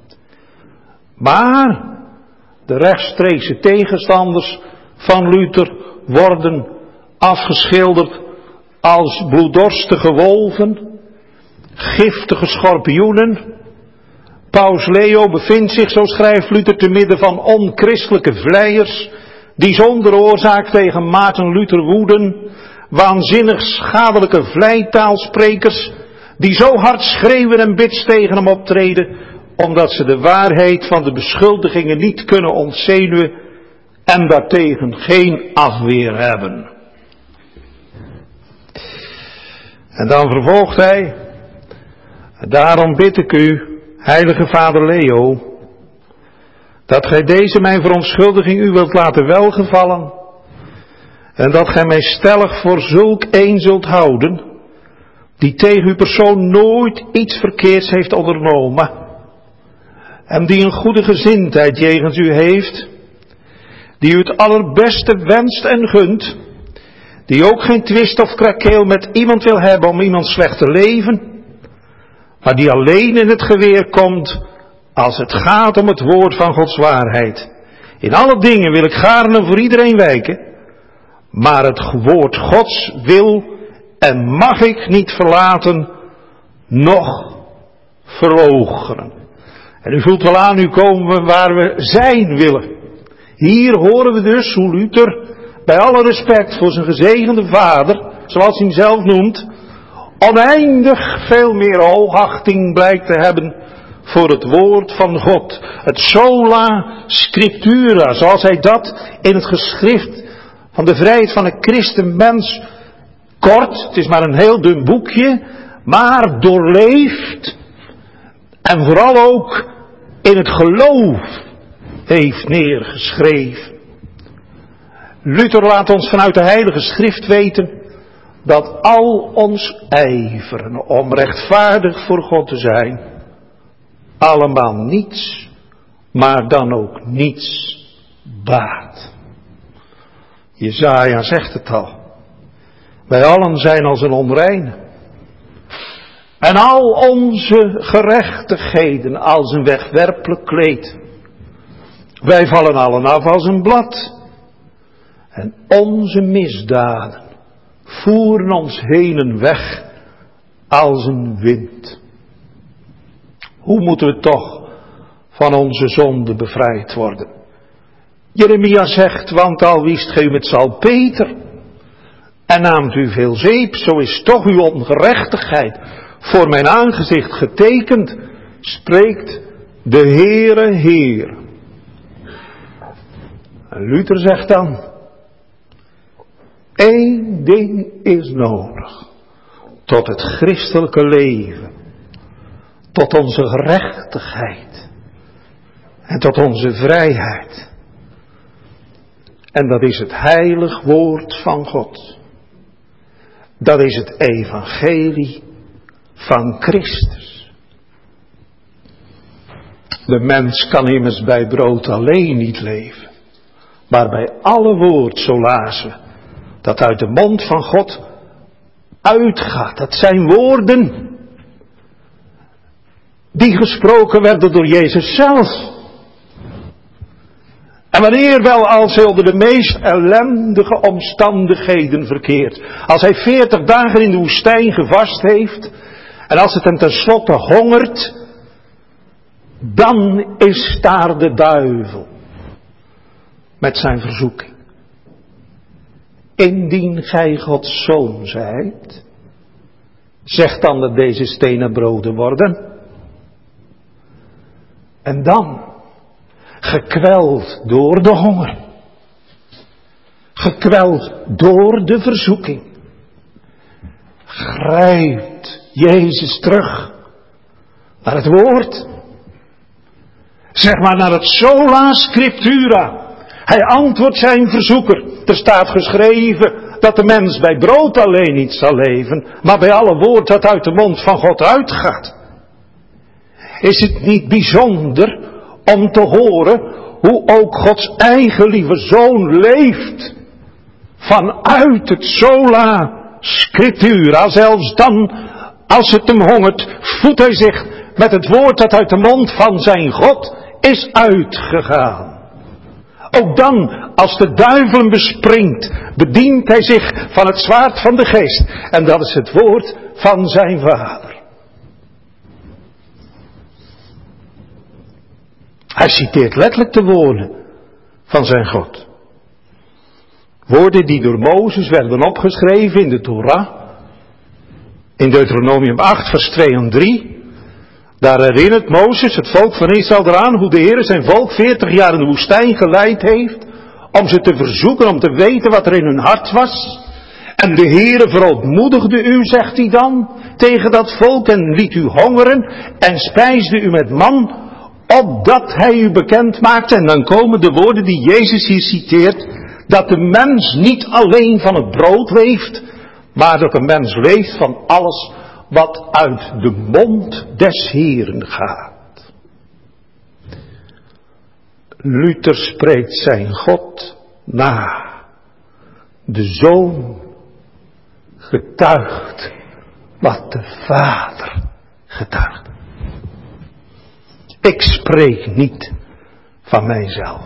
Maar de rechtstreekse tegenstanders van Luther worden afgeschilderd als bloeddorstige wolven, giftige schorpioenen. Paus Leo bevindt zich, zo schrijft Luther, te midden van onchristelijke vleiers, die zonder oorzaak tegen Maarten Luther woeden, waanzinnig schadelijke vleitaalsprekers, die zo hard schreeuwen en bits tegen hem optreden, omdat ze de waarheid van de beschuldigingen niet kunnen ontzenuwen en daartegen geen afweer hebben. En dan vervolgt hij: daarom bid ik u, heilige vader Leo, dat gij deze mijn verontschuldiging u wilt laten welgevallen, en dat gij mij stellig voor zulk een zult houden, die tegen uw persoon nooit iets verkeerds heeft ondernomen, en die een goede gezindheid jegens u heeft, die u het allerbeste wenst en gunt, die ook geen twist of krakeel met iemand wil hebben om iemand slecht te leven, maar die alleen in het geweer komt als het gaat om het woord van Gods waarheid. In alle dingen wil ik gaarne voor iedereen wijken, maar het woord Gods wil en mag ik niet verlaten, noch verloochenen. En u voelt wel aan, u komen waar we zijn willen. Hier horen we dus hoe Luther, bij alle respect voor zijn gezegende vader, zoals hij hem zelf noemt, oneindig veel meer hoogachting blijkt te hebben voor het woord van God. Het sola scriptura, zoals hij dat in het geschrift van de vrijheid van een christenmens, kort, het is maar een heel dun boekje, maar doorleefd en vooral ook in het geloof heeft neergeschreven. Luther laat ons vanuit de Heilige Schrift weten dat al ons ijveren om rechtvaardig voor God te zijn allemaal niets, maar dan ook niets baat. Jesaja zegt het al. Wij allen zijn als een onreine. En al onze gerechtigheden als een wegwerpelijk kleed. Wij vallen allen af als een blad. En onze misdaden voeren ons heen en weg als een wind. Hoe moeten we toch van onze zonde bevrijd worden? Jeremia zegt, want al wiest gij met salpeter en naamt u veel zeep, zo is toch uw ongerechtigheid voor mijn aangezicht getekend, spreekt de Heere Heer. En Luther zegt dan, één ding is nodig tot het christelijke leven, tot onze gerechtigheid en tot onze vrijheid. En dat is het heilig woord van God. Dat is het evangelie van Christus. De mens kan immers bij brood alleen niet leven, maar bij alle woord, zo lazen we, dat uit de mond van God uitgaat. Dat zijn woorden. die gesproken werden door Jezus zelf. En wanneer wel als hij onder de meest ellendige omstandigheden verkeert. Als hij veertig dagen in de woestijn gevast heeft. En als het hem tenslotte hongert. Dan is daar de duivel. Met zijn verzoeking. Indien gij Gods zoon zijt. Zeg dan dat deze stenen broden worden. En dan. Gekweld door de honger. Gekweld door de verzoeking. Grijpt Jezus terug. Naar het woord. Zeg maar naar het sola scriptura. Hij antwoordt zijn verzoeker. Er staat geschreven dat de mens bij brood alleen niet zal leven. Maar bij alle woord dat uit de mond van God uitgaat. Is het niet bijzonder om te horen hoe ook Gods eigen lieve Zoon leeft. Vanuit het sola scriptura. Zelfs dan als het hem hongert voedt hij zich met het woord dat uit de mond van zijn God is uitgegaan. Ook dan als de duivel hem bespringt bedient hij zich van het zwaard van de geest. En dat is het woord van zijn Vader. Hij citeert letterlijk de woorden van zijn God. Woorden die door Mozes werden opgeschreven in de Torah. In Deuteronomium acht vers twee en drie. Daar herinnert Mozes het volk van Israël eraan hoe de Heer zijn volk veertig jaar in de woestijn geleid heeft. Om ze te verzoeken, om te weten wat er in hun hart was. En de Heer verootmoedigde u, zegt hij dan, tegen dat volk en liet u hongeren en spijsde u met man, opdat hij u bekend maakte. En dan komen de woorden die Jezus hier citeert, dat de mens niet alleen van het brood leeft, maar dat de mens leeft van alles wat uit de mond des Heeren gaat. Luther spreekt zijn God na. De Zoon getuigt wat de Vader getuigt. Ik spreek niet van mijzelf.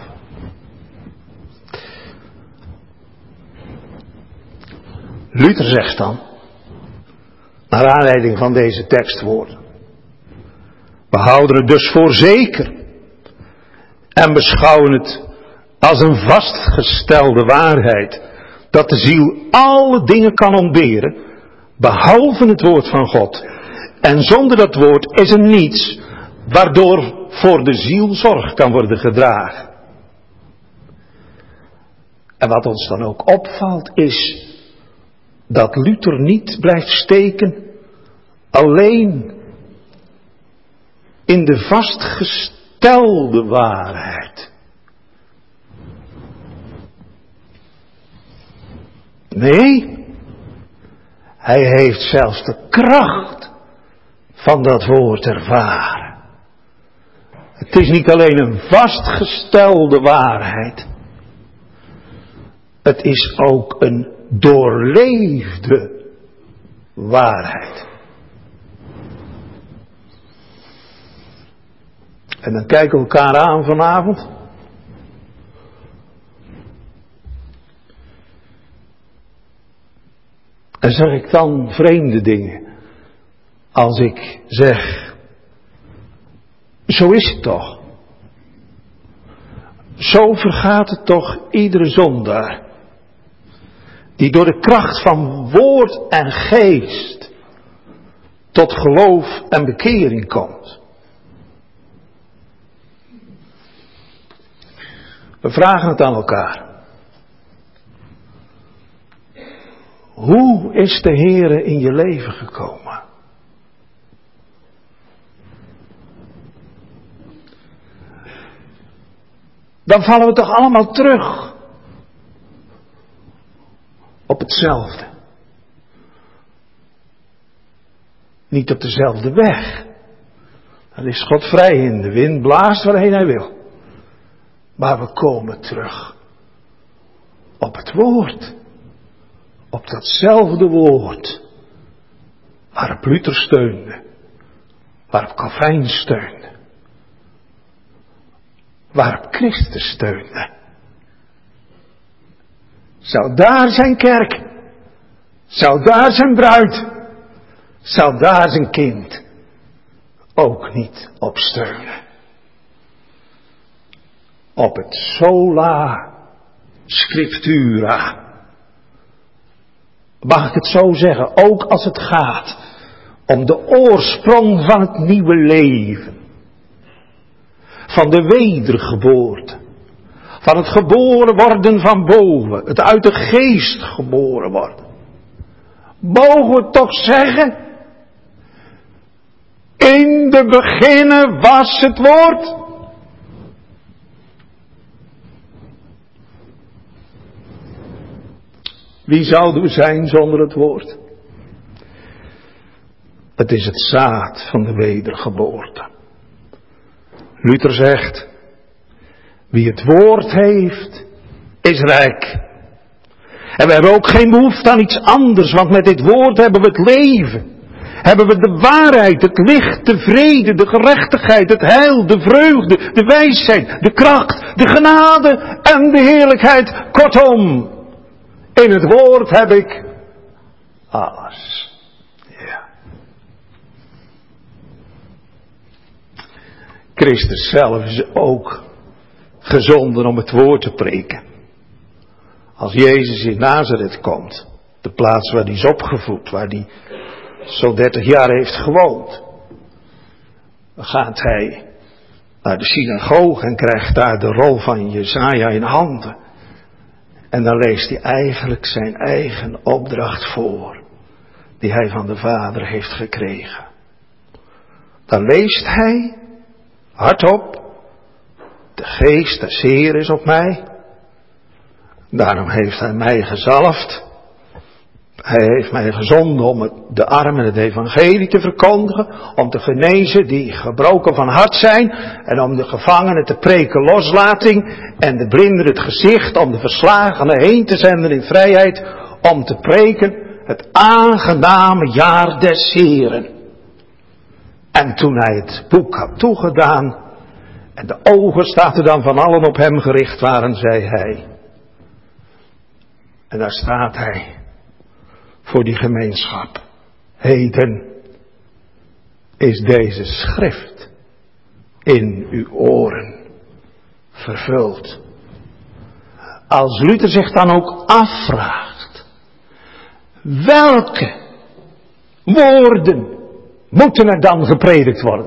Luther zegt dan, naar aanleiding van deze tekstwoorden: we houden het dus voor zeker en beschouwen het als een vastgestelde waarheid dat de ziel alle dingen kan ontberen behalve het woord van God. En zonder dat woord is er niets waardoor voor de ziel zorg kan worden gedragen. En wat ons dan ook opvalt is dat Luther niet blijft steken alleen in de vastgestelde waarheid. Nee, hij heeft zelfs de kracht van dat woord ervaren. Het is niet alleen een vastgestelde waarheid. Het is ook een doorleefde waarheid. En dan kijken we elkaar aan vanavond. En zeg ik dan vreemde dingen. Als ik zeg, zo is het toch. Zo vergaat het toch iedere zondaar. Die door de kracht van woord en geest tot geloof en bekering komt. We vragen het aan elkaar. Hoe is de Heere in je leven gekomen? Dan vallen we toch allemaal terug op hetzelfde. Niet op dezelfde weg. Dan is God vrij in de wind, blaast waarheen hij wil. Maar we komen terug op het woord. Op datzelfde woord waarop Luther steunde. waarop Calvijn steunde. Waarop Christus steunde. Zou daar zijn kerk, zou daar zijn bruid, zou daar zijn kind ook niet op steunen. Op het sola scriptura. Mag ik het zo zeggen, ook als het gaat om de oorsprong van het nieuwe leven. Van de wedergeboorte. Van het geboren worden van boven. Het uit de geest geboren worden. Mogen we toch zeggen? In de beginnen was het woord. Wie zouden we zijn zonder het woord? Het is het zaad van de wedergeboorte. Luther zegt, wie het woord heeft, is rijk. En we hebben ook geen behoefte aan iets anders, want met dit woord hebben we het leven. Hebben we de waarheid, het licht, de vrede, de gerechtigheid, het heil, de vreugde, de wijsheid, de kracht, de genade en de heerlijkheid. Kortom, in het woord heb ik alles. Ja. Christus zelf is ook gezonden om het woord te preken. Als Jezus in Nazareth komt, de plaats waar hij is opgevoed, waar hij zo'n dertig jaar heeft gewoond, dan gaat hij naar de synagoge en krijgt daar de rol van Jesaja in handen. En dan leest hij eigenlijk zijn eigen opdracht voor, die hij van de Vader heeft gekregen. Dan leest hij, hardop, de geest des Heer is op mij. Daarom heeft hij mij gezalfd. Hij heeft mij gezonden om het, de armen het evangelie te verkondigen. Om te genezen die gebroken van hart zijn. En om de gevangenen te preken loslating. En de blinden het gezicht. Om de verslagenen heen te zenden in vrijheid. Om te preken het aangename jaar des Heren. En toen hij het boek had toegedaan. En de ogen, staat er dan, van allen op hem gericht waren, zei hij. En daar staat hij. Voor die gemeenschap. Heden is deze schrift in uw oren vervuld. Als Luther zich dan ook afvraagt. Welke woorden moeten er dan gepredikt worden?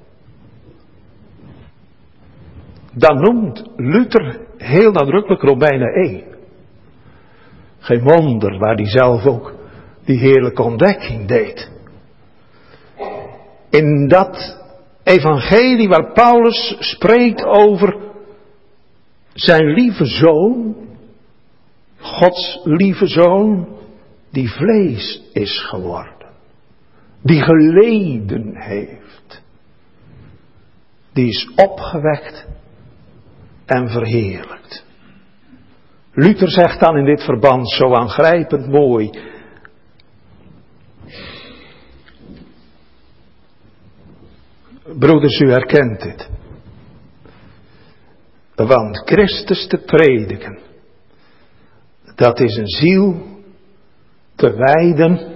Dan noemt Luther heel nadrukkelijk Romeinen één. Geen wonder waar hij zelf ook die heerlijke ontdekking deed. In dat evangelie waar Paulus spreekt over zijn lieve zoon, Gods lieve zoon, die vlees is geworden, die geleden heeft, die is opgewekt en verheerlijkt. Luther zegt dan in dit verband zo aangrijpend mooi. Broeders, u herkent dit. Want Christus te prediken, dat is een ziel te wijden,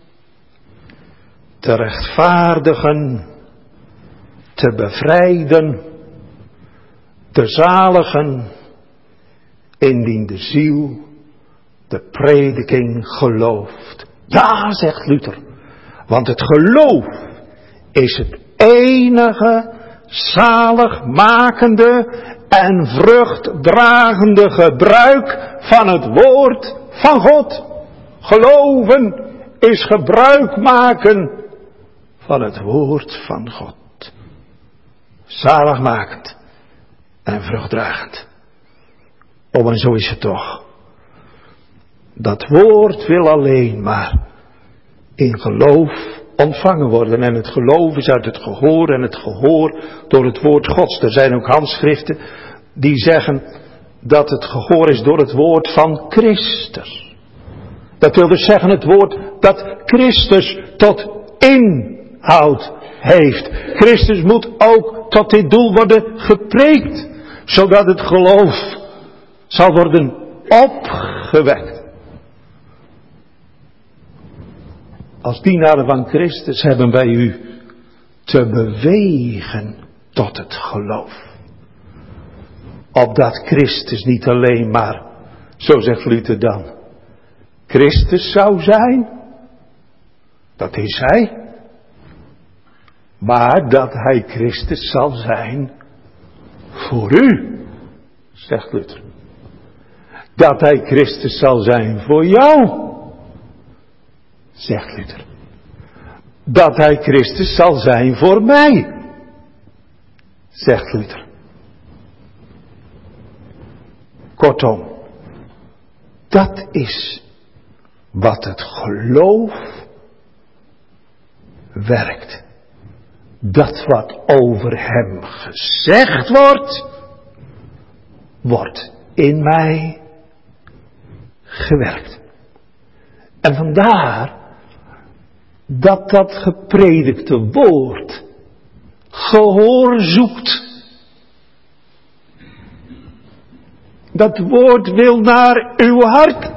te rechtvaardigen, te bevrijden, te zaligen, indien de ziel de prediking gelooft. Ja, zegt Luther, want het geloof is het enige zaligmakende en vruchtdragende gebruik van het woord van God. Geloven is gebruik maken van het woord van God. Zaligmakend en vruchtdragend. Oh, en zo is het toch. Dat woord wil alleen maar in geloof ontvangen worden. En het geloof is uit het gehoor en het gehoor door het woord Gods. Er zijn ook handschriften die zeggen dat het gehoor is door het woord van Christus. Dat wil dus zeggen het woord dat Christus tot inhoud heeft. Christus moet ook tot dit doel worden gepreekt, zodat het geloof zal worden opgewekt. Als dienaren van Christus hebben wij u te bewegen tot het geloof. Opdat Christus niet alleen maar, zo zegt Luther dan, Christus zou zijn. Dat is hij. Maar dat hij Christus zal zijn voor u, zegt Luther. Dat hij Christus zal zijn voor jou, zegt Luther. Dat hij Christus zal zijn voor mij, zegt Luther. Kortom, dat is wat het geloof werkt. Dat wat over hem gezegd wordt, wordt in mij gewerkt. En vandaar dat dat gepredikte woord gehoor zoekt. Dat woord wil naar uw hart.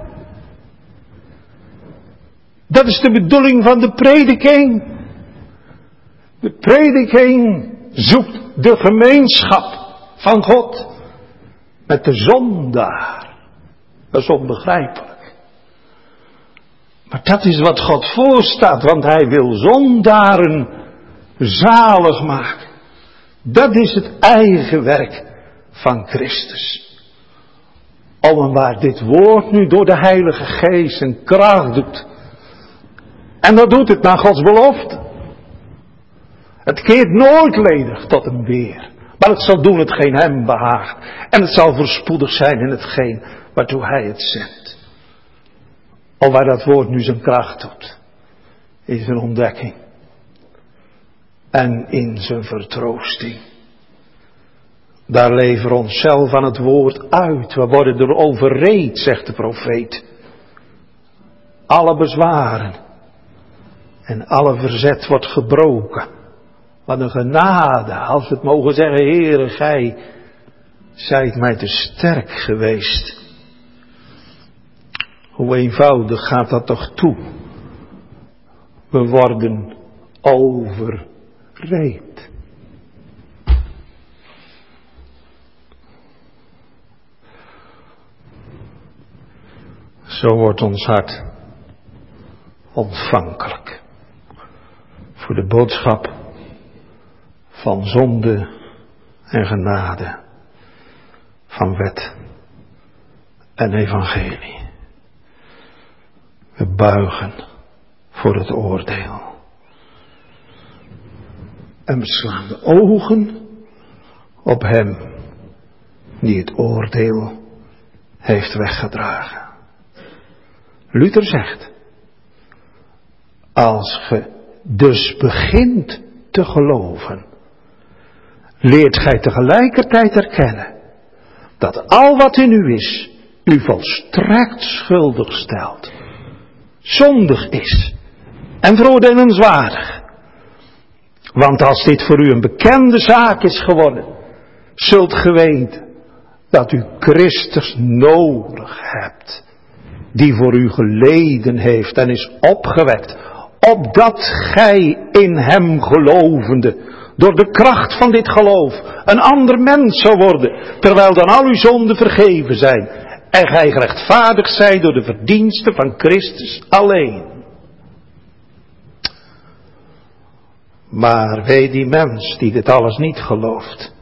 Dat is de bedoeling van de prediking. De prediking zoekt de gemeenschap van God met de zondaar. Dat is onbegrijpelijk. Maar dat is wat God voorstaat, want hij wil zondaren zalig maken. Dat is het eigen werk van Christus. Om en waar dit woord nu door de Heilige Geest een kracht doet. En dat doet het naar Gods belofte. Het keert nooit ledig tot hem weer. Maar het zal doen hetgeen hem behaagt. En het zal voorspoedig zijn in hetgeen waartoe hij het zendt. Al waar dat woord nu zijn kracht doet. In zijn ontdekking. En in zijn vertroosting. Daar leven we onszelf aan het woord uit. We worden er overreed, zegt de profeet. Alle bezwaren. En alle verzet wordt gebroken. Wat een genade, als we het mogen zeggen, Heere, gij zijt mij te sterk geweest. Hoe eenvoudig gaat dat toch toe? We worden overreed. Zo wordt ons hart ontvankelijk voor de boodschap van zonde en genade, van wet en evangelie. We buigen voor het oordeel. En we slaan de ogen op hem die het oordeel heeft weggedragen. Luther zegt, als ge dus begint te geloven, leert gij tegelijkertijd erkennen dat al wat in u is, u volstrekt schuldig stelt, zondig is en veroordelenswaardig. Want als dit voor u een bekende zaak is geworden, zult ge weten dat u Christus nodig hebt, die voor u geleden heeft en is opgewekt, opdat gij in hem gelovende, door de kracht van dit geloof, een ander mens zou worden, terwijl dan al uw zonden vergeven zijn, en gij gerechtvaardigd zijt door de verdiensten van Christus alleen. Maar wee die mens die dit alles niet gelooft,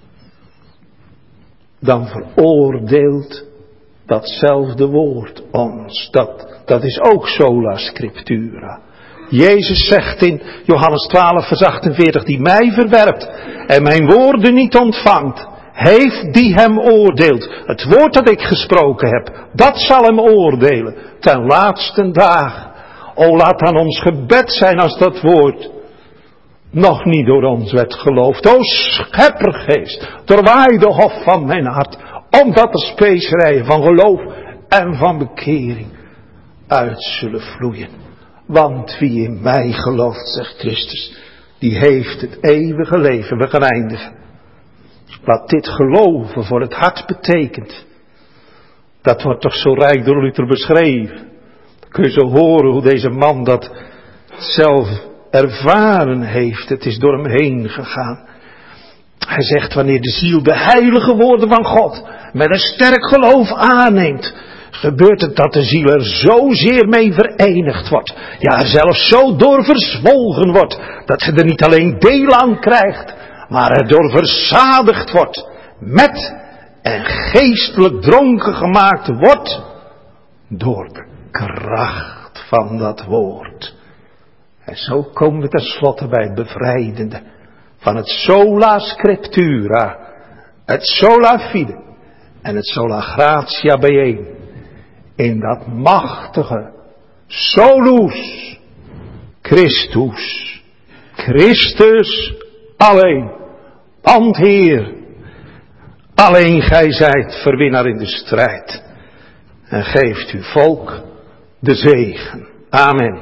dan veroordeelt datzelfde woord ons. Dat, dat is ook sola scriptura. Jezus zegt in Johannes twaalf vers achtenveertig, die mij verwerpt en mijn woorden niet ontvangt, heeft die hem oordeelt. Het woord dat ik gesproken heb, dat zal hem oordelen ten laatste dag. O, laat aan ons gebed zijn als dat woord nog niet door ons werd geloofd. O scheppergeest, doorwaai de hof van mijn hart, omdat er specerijen van geloof en van bekering uit zullen vloeien. Want wie in mij gelooft, zegt Christus, die heeft het eeuwige leven. We gaan eindigen. Wat dit geloven voor het hart betekent. Dat wordt toch zo rijk door Luther beschreven. Dan kun je zo horen hoe deze man dat zelf ervaren heeft. Het is door hem heen gegaan. Hij zegt, wanneer de ziel de heilige woorden van God met een sterk geloof aanneemt, gebeurt het dat de ziel er zozeer mee verenigd wordt. Ja, er zelfs zo door verzwolgen wordt, dat ze er niet alleen deel aan krijgt, maar er door verzadigd wordt, met en geestelijk dronken gemaakt wordt, door de kracht van dat woord. En zo komen we tenslotte bij het bevrijdende van het sola scriptura, het sola fide en het sola gratia bijeen. In dat machtige solus Christus, Christus alleen, want Heer, alleen gij zijt verwinnaar in de strijd en geeft uw volk de zegen. Amen.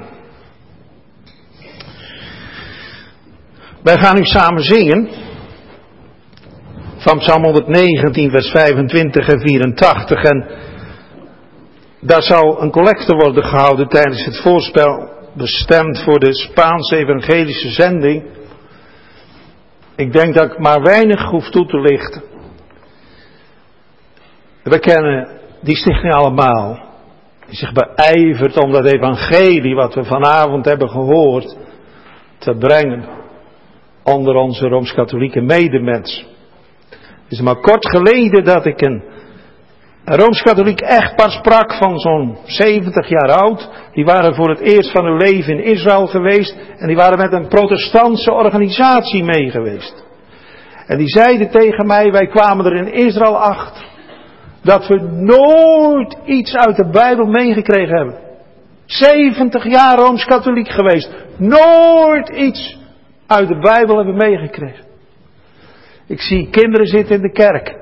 Wij gaan nu samen zingen van Psalm honderdnegentien vers vijfentwintig en vierentachtig en daar zal een collecte worden gehouden tijdens het voorspel bestemd voor de Spaanse evangelische zending. Ik denk dat ik maar weinig hoef toe te lichten. We kennen die stichting allemaal, die zich beijvert om dat evangelie wat we vanavond hebben gehoord te brengen onder onze Rooms-Katholieke medemens. Het is maar kort geleden dat ik een, een Rooms-Katholiek echtpaar sprak van zo'n zeventig jaar oud. Die waren voor het eerst van hun leven in Israël geweest en die waren met een protestantse organisatie mee geweest. En die zeiden tegen mij, wij kwamen er in Israël achter dat we nooit iets uit de Bijbel meegekregen hebben. zeventig jaar Rooms-Katholiek geweest, nooit iets uit de Bijbel hebben meegekregen. Ik zie kinderen zitten in de kerk.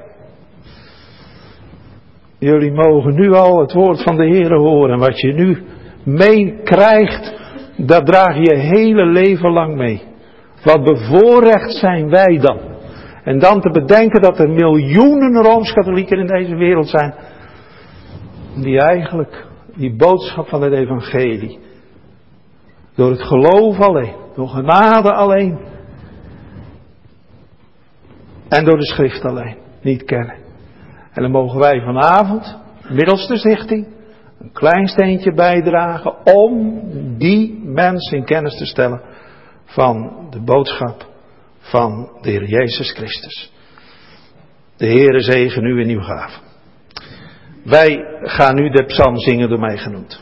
Jullie mogen nu al het woord van de Heere horen. Wat je nu meekrijgt, dat draag je hele leven lang mee. Wat bevoorrecht zijn wij dan. En dan te bedenken dat er miljoenen Rooms-Katholieken in deze wereld zijn. Die eigenlijk die boodschap van het evangelie, door het geloof alleen, door genade alleen en door de schrift alleen niet kennen. En dan mogen wij vanavond, middels de stichting, een klein steentje bijdragen om die mensen in kennis te stellen van de boodschap van de Heer Jezus Christus. De Heere zegen u in uw gave. Wij gaan nu de psalm zingen door mij genoemd.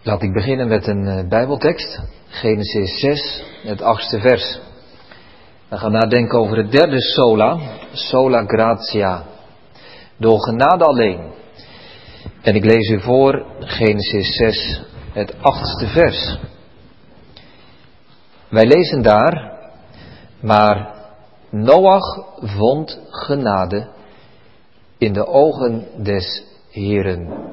Laat ik beginnen met een uh, Bijbeltekst. Genesis zes, het achtste vers. We gaan nadenken over het derde sola. Sola gratia. Door genade alleen. En ik lees u voor Genesis zes, het achtste vers. Wij lezen daar, maar Noach vond genade in de ogen des Heeren.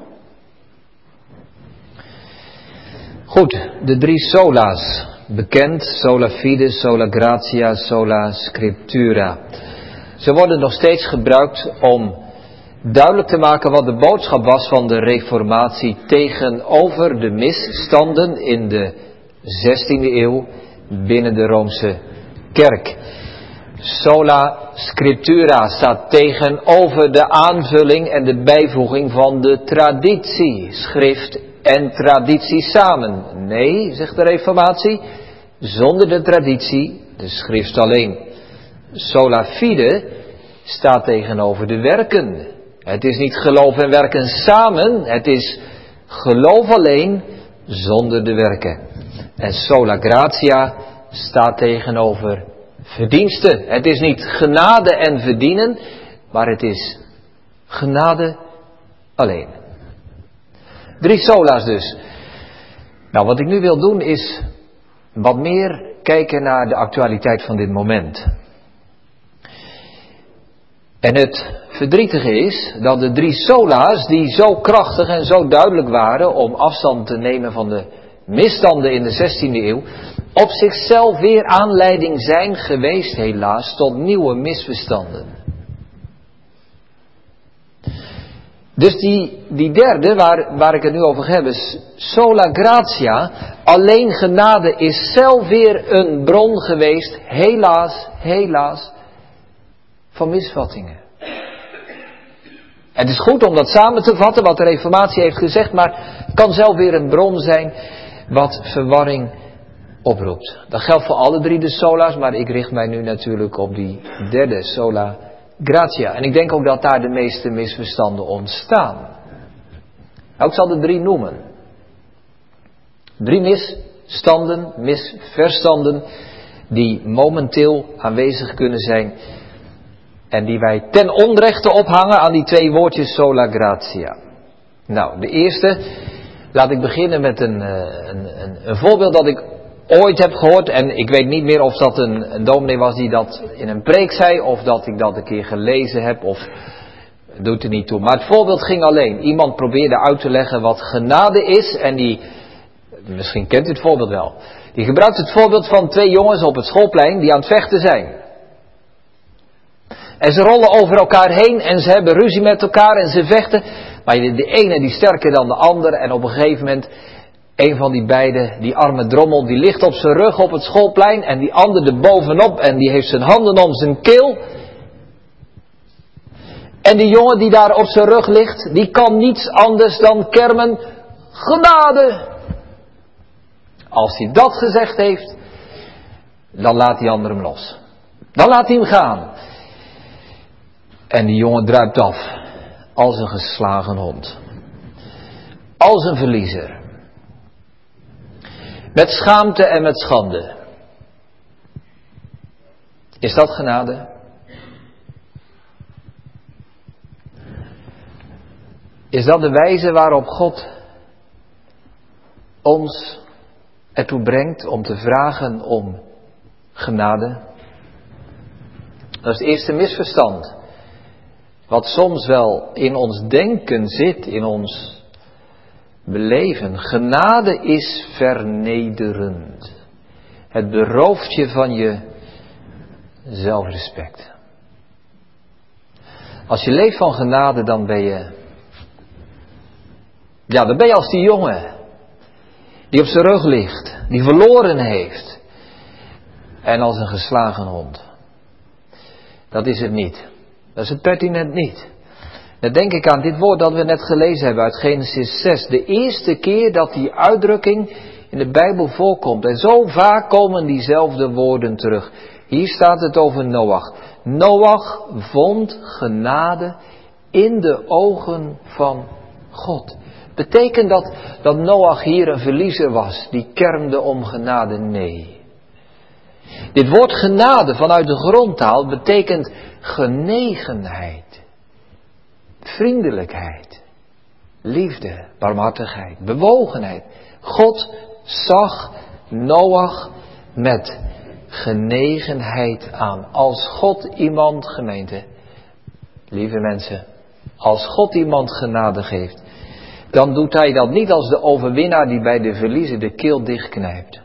Goed, de drie sola's, bekend, sola fide, sola gratia, sola scriptura. Ze worden nog steeds gebruikt om duidelijk te maken wat de boodschap was van de reformatie tegenover de misstanden in de zestiende eeuw binnen de Roomse kerk. Sola scriptura staat tegenover de aanvulling en de bijvoeging van de traditie, schrift en traditie samen. Nee, zegt de reformatie, zonder de traditie, de schrift alleen. Sola fide staat tegenover de werken. Het is niet geloof en werken samen, het is geloof alleen zonder de werken. En sola gratia staat tegenover verdiensten. Het is niet genade en verdienen, maar het is genade alleen. Drie sola's dus. Nou, wat ik nu wil doen is wat meer kijken naar de actualiteit van dit moment. En het verdrietige is dat de drie sola's die zo krachtig en zo duidelijk waren om afstand te nemen van de misstanden in de zestiende eeuw, op zichzelf weer aanleiding zijn geweest helaas tot nieuwe misverstanden. Dus die, die derde, waar, waar ik het nu over heb, is sola gratia, alleen genade is zelf weer een bron geweest, helaas, helaas, van misvattingen. Het is goed om dat samen te vatten, wat de reformatie heeft gezegd, maar het kan zelf weer een bron zijn wat verwarring oproept. Dat geldt voor alle drie de sola's, maar ik richt mij nu natuurlijk op die derde, sola gratia. En ik denk ook dat daar de meeste misverstanden ontstaan. Nou, ik zal de drie noemen. Drie misstanden, misverstanden, die momenteel aanwezig kunnen zijn en die wij ten onrechte ophangen aan die twee woordjes sola gratia. Nou, de eerste, laat ik beginnen met een, een, een, een voorbeeld dat ik ooit heb gehoord, en ik weet niet meer of dat een, een dominee was die dat in een preek zei, of dat ik dat een keer gelezen heb, of doet er niet toe. Maar het voorbeeld ging alleen. Iemand probeerde uit te leggen wat genade is, en die, misschien kent u het voorbeeld wel, die gebruikt het voorbeeld van twee jongens op het schoolplein die aan het vechten zijn. En ze rollen over elkaar heen en ze hebben ruzie met elkaar en ze vechten, maar de ene die sterker dan de ander, en op een gegeven moment een van die beiden, die arme drommel, die ligt op zijn rug op het schoolplein en die ander er bovenop en die heeft zijn handen om zijn keel. En die jongen die daar op zijn rug ligt, die kan niets anders dan kermen, genade. Als hij dat gezegd heeft, dan laat die ander hem los. Dan laat hij hem gaan. En die jongen druipt af, als een geslagen hond. Als een verliezer. Met schaamte en met schande. Is dat genade? Is dat de wijze waarop God ons ertoe brengt om te vragen om genade? Dat is het eerste misverstand. Wat soms wel in ons denken zit, in ons beleven. Genade is vernederend. Het berooft je van je zelfrespect. Als je leeft van genade, dan ben je, ja, dan ben je als die jongen die op zijn rug ligt, die verloren heeft, en als een geslagen hond. Dat is het niet. Dat is het pertinent niet. Dan denk ik aan dit woord dat we net gelezen hebben uit Genesis zes. De eerste keer dat die uitdrukking in de Bijbel voorkomt. En zo vaak komen diezelfde woorden terug. Hier staat het over Noach. Noach vond genade in de ogen van God. Betekent dat dat Noach hier een verliezer was, die kermde om genade? Nee. Dit woord genade vanuit de grondtaal betekent genegenheid, vriendelijkheid, liefde, barmhartigheid, bewogenheid. God zag Noach met genegenheid aan. Als God iemand, gemeente, lieve mensen, als God iemand genade geeft, dan doet hij dat niet als de overwinnaar die bij de verliezer de keel dichtknijpt.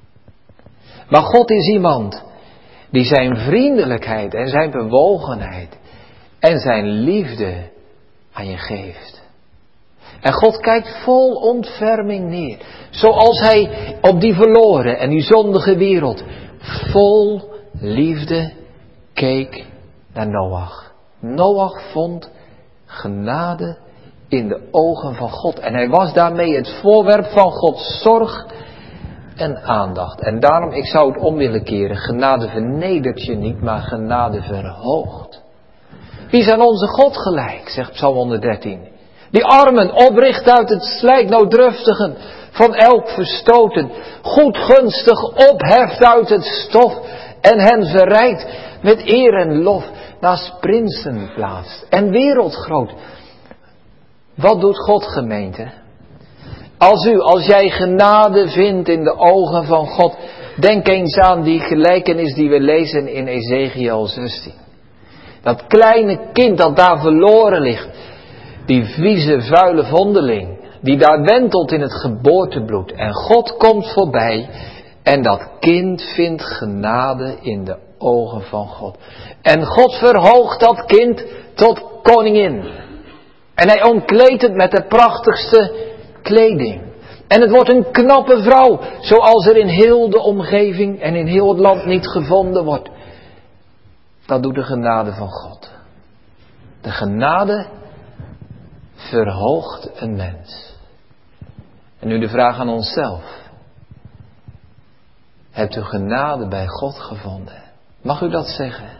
Maar God is iemand die zijn vriendelijkheid en zijn bewogenheid en zijn liefde aan je geeft. En God kijkt vol ontferming neer. Zoals hij op die verloren en die zondige wereld vol liefde keek naar Noach. Noach vond genade in de ogen van God. En hij was daarmee het voorwerp van Gods zorg en aandacht. En daarom, ik zou het om willen keren. Genade vernedert je niet, maar genade verhoogt. Wie is aan onze God gelijk, zegt Psalm honderddertien. Die armen opricht uit het slijk, nooddruftigen, van elk verstoten, goedgunstig opheft uit het stof en hen verrijkt met eer en lof, naast prinsen plaatst en wereldgroot. Wat doet God, gemeente? Als u, als jij genade vindt in de ogen van God, denk eens aan die gelijkenis die we lezen in Ezekiel zestien. Dat kleine kind dat daar verloren ligt, die vieze, vuile vondeling, die daar wentelt in het geboortebloed. En God komt voorbij en dat kind vindt genade in de ogen van God. En God verhoogt dat kind tot koningin. En hij ontkleedt het met de prachtigste kleding. En het wordt een knappe vrouw, zoals er in heel de omgeving en in heel het land niet gevonden wordt. Dat doet de genade van God. De genade verhoogt een mens. En nu de vraag aan onszelf. Hebt u genade bij God gevonden? Mag u dat zeggen?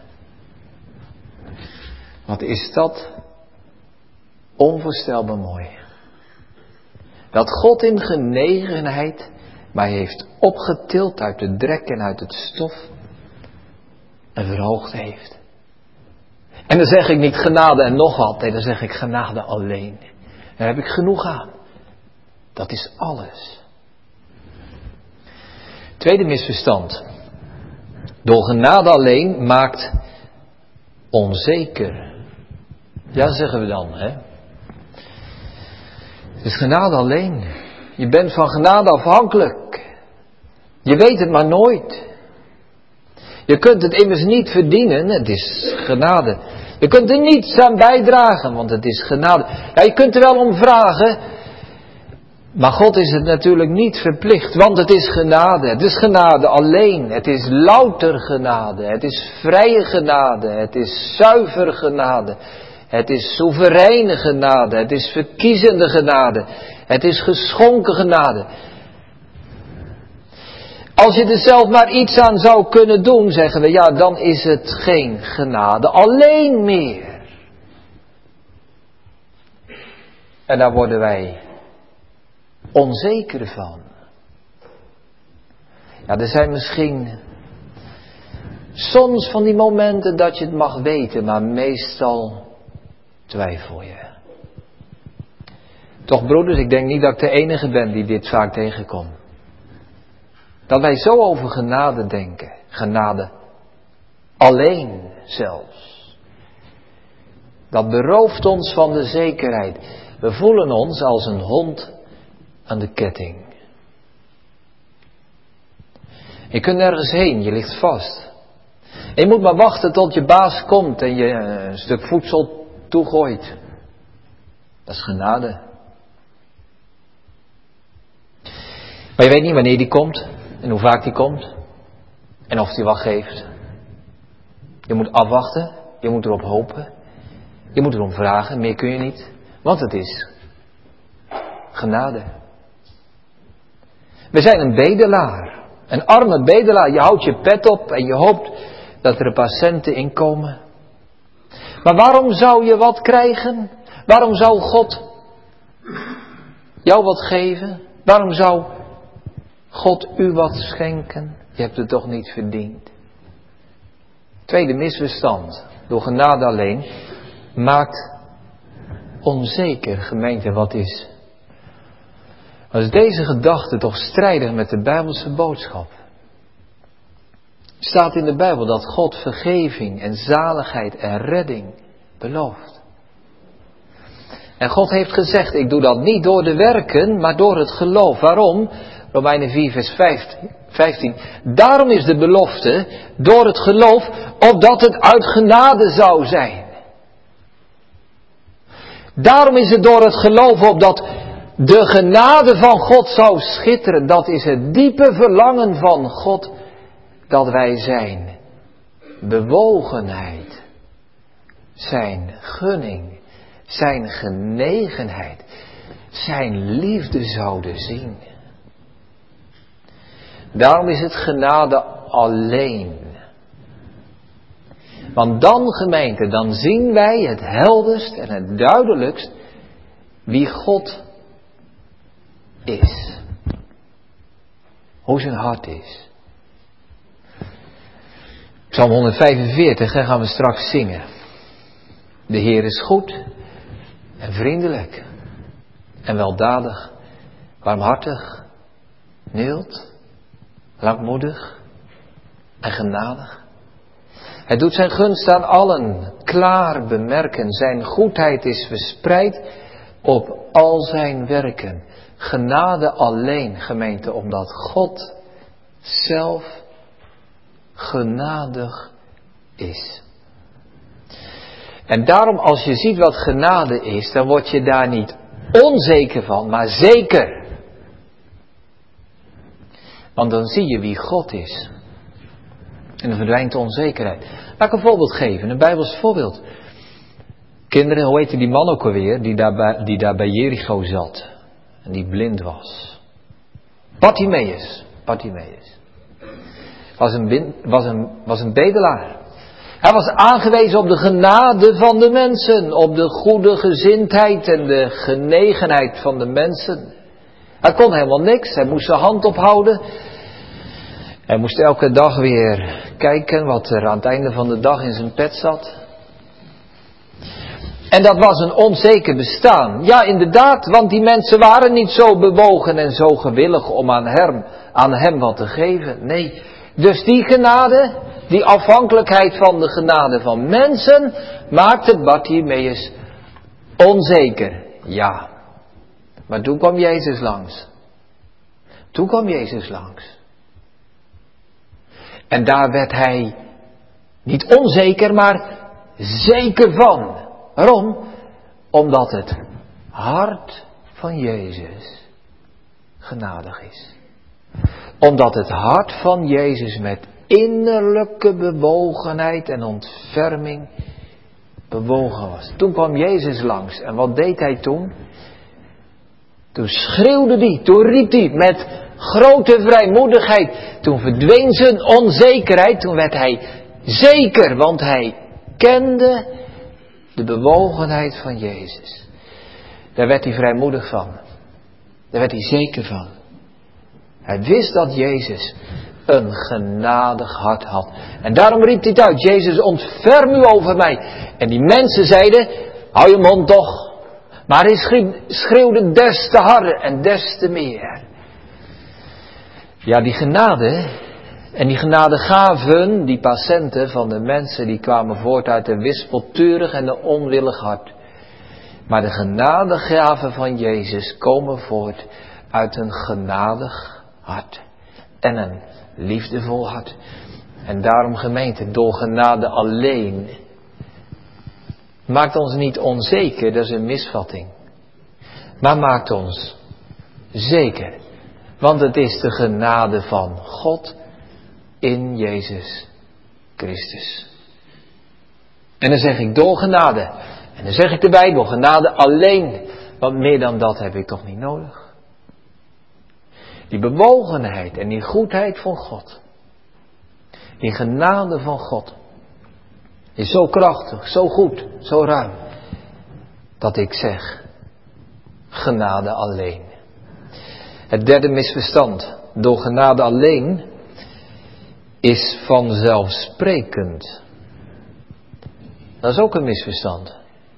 Wat is dat onvoorstelbaar mooi. Dat God in genegenheid mij heeft opgetild uit de drek en uit het stof en verhoogd heeft. En dan zeg ik niet genade en nog wat, nee, dan zeg ik genade alleen. Daar heb ik genoeg aan. Dat is alles. Tweede misverstand. Door genade alleen maakt onzeker. Ja, zeggen we dan, hè. Het is genade alleen. Je bent van genade afhankelijk. Je weet het maar nooit. Je kunt het immers niet verdienen, het is genade. Je kunt er niets aan bijdragen, want het is genade. Ja, je kunt er wel om vragen, maar God is het natuurlijk niet verplicht, want het is genade. Het is genade alleen. Het is louter genade. Het is vrije genade. Het is zuiver genade. Het is soevereine genade. Het is verkiezende genade. Het is geschonken genade. Als je er zelf maar iets aan zou kunnen doen, zeggen we, ja, dan is het geen genade alleen meer. En daar worden wij onzeker van. Ja, er zijn misschien soms van die momenten dat je het mag weten, maar meestal twijfel je. Toch, broeders, ik denk niet dat ik de enige ben die dit vaak tegenkomt. Dat wij zo over genade denken. Genade alleen zelfs. Dat berooft ons van de zekerheid. We voelen ons als een hond aan de ketting. Je kunt nergens heen, je ligt vast. En je moet maar wachten tot je baas komt en je een stuk voedsel toegooit. Dat is genade. Maar je weet niet wanneer die komt en hoe vaak die komt en of die wat geeft. Je moet afwachten, je moet erop hopen, je moet erom vragen, meer kun je niet, want het is genade. We zijn een bedelaar, een arme bedelaar. Je houdt je pet op en je hoopt dat er een paar centen in komen. Maar waarom zou je wat krijgen? Waarom zou God jou wat geven? Waarom zou God u wat schenken? Je hebt het toch niet verdiend. Tweede misverstand. Door genade alleen maakt onzeker, gemeente, wat is. Als deze gedachte toch strijdig met de Bijbelse boodschap. Staat in de Bijbel dat God vergeving en zaligheid en redding belooft. En God heeft gezegd, ik doe dat niet door de werken, maar door het geloof. Waarom? Romeinen vier vers vijftien. Daarom is de belofte door het geloof, opdat het uit genade zou zijn. Daarom is het door het geloof opdat de genade van God zou schitteren. Dat is het diepe verlangen van God, dat wij zijn bewogenheid, zijn gunning, zijn genegenheid, zijn liefde zouden zien. Daarom is het genade alleen. Want dan, gemeente, dan zien wij het helderst en het duidelijkst wie God is. Hoe zijn hart is. Psalm honderdvijfenveertig, daar gaan we straks zingen. De Heer is goed en vriendelijk en weldadig, warmhartig, mild, langmoedig en genadig. Hij doet zijn gunst aan allen klaar bemerken. Zijn goedheid is verspreid op al zijn werken. Genade alleen, gemeente, omdat God zelf genadig is. En daarom, als je ziet wat genade is, dan word je daar niet onzeker van, maar zeker. Want dan zie je wie God is. En dan verdwijnt de onzekerheid. Laat ik een voorbeeld geven, een Bijbels voorbeeld. Kinderen, hoe heette die man ook alweer, die daar bij, die daar bij Jericho zat. En die blind was. Bartimaeus. Bartimaeus. Was een, was, een, was een bedelaar. Hij was aangewezen op de genade van de mensen. Op de goede gezindheid en de genegenheid van de mensen. Hij kon helemaal niks. Hij moest zijn hand ophouden. Hij moest elke dag weer kijken wat er aan het einde van de dag in zijn pet zat. En dat was een onzeker bestaan. Ja, inderdaad, want die mensen waren niet zo bewogen en zo gewillig om aan hem, aan hem wat te geven. Nee, dus die genade, die afhankelijkheid van de genade van mensen, maakte Bartimaeus onzeker. Ja, maar toen kwam Jezus langs. Toen kwam Jezus langs. En daar werd hij niet onzeker, maar zeker van. Waarom? Omdat het hart van Jezus genadig is. Omdat het hart van Jezus met innerlijke bewogenheid en ontferming bewogen was. Toen kwam Jezus langs. En wat deed hij toen? Toen schreeuwde hij, toen riep hij met grote vrijmoedigheid. Toen verdween zijn onzekerheid, toen werd hij zeker, want hij kende de bewogenheid van Jezus. Daar werd hij vrijmoedig van. Daar werd hij zeker van. Hij wist dat Jezus een genadig hart had. En daarom riep hij het uit, Jezus, ontferm u over mij. En die mensen zeiden, hou je mond toch. Maar hij schreeuwde des te harder en des te meer. Ja, die genade en die genadegaven, die patiënten van de mensen, die kwamen voort uit een wispelturig en een onwillig hart. Maar de genadegaven van Jezus komen voort uit een genadig hart. En een liefdevol hart. En daarom, gemeente, door genade alleen maakt ons niet onzeker, dat is een misvatting. Maar maakt ons zeker. Want het is de genade van God in Jezus Christus. En dan zeg ik door genade. En dan zeg ik erbij door genade alleen. Want meer dan dat heb ik toch niet nodig. Die bewogenheid en die goedheid van God. Die genade van God. Is zo krachtig, zo goed, zo ruim. Dat ik zeg, genade alleen. Het derde misverstand. Door genade alleen is vanzelfsprekend. Dat is ook een misverstand.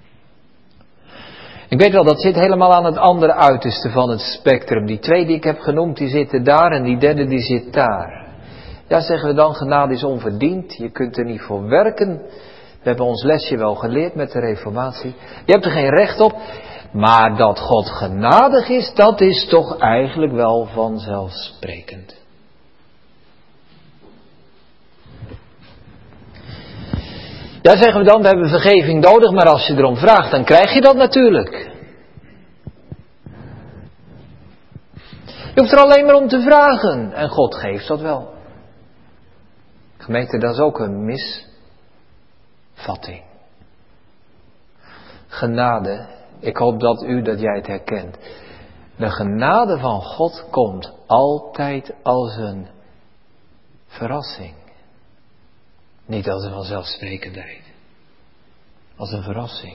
Ik weet wel, dat zit helemaal aan het andere uiterste van het spectrum. Die twee die ik heb genoemd, die zitten daar en die derde die zit daar. Ja, zeggen we dan, genade is onverdiend. Je kunt er niet voor werken. We hebben ons lesje wel geleerd met de reformatie. Je hebt er geen recht op. Maar dat God genadig is, dat is toch eigenlijk wel vanzelfsprekend. Ja, zeggen we dan, we hebben vergeving nodig, maar als je erom vraagt, dan krijg je dat natuurlijk. Je hoeft er alleen maar om te vragen en God geeft dat wel. Gemeente, dat is ook een misvatting. Genade, ik hoop dat u, dat jij het herkent. De genade van God komt altijd als een verrassing. Niet als een vanzelfsprekendheid. Als een verrassing.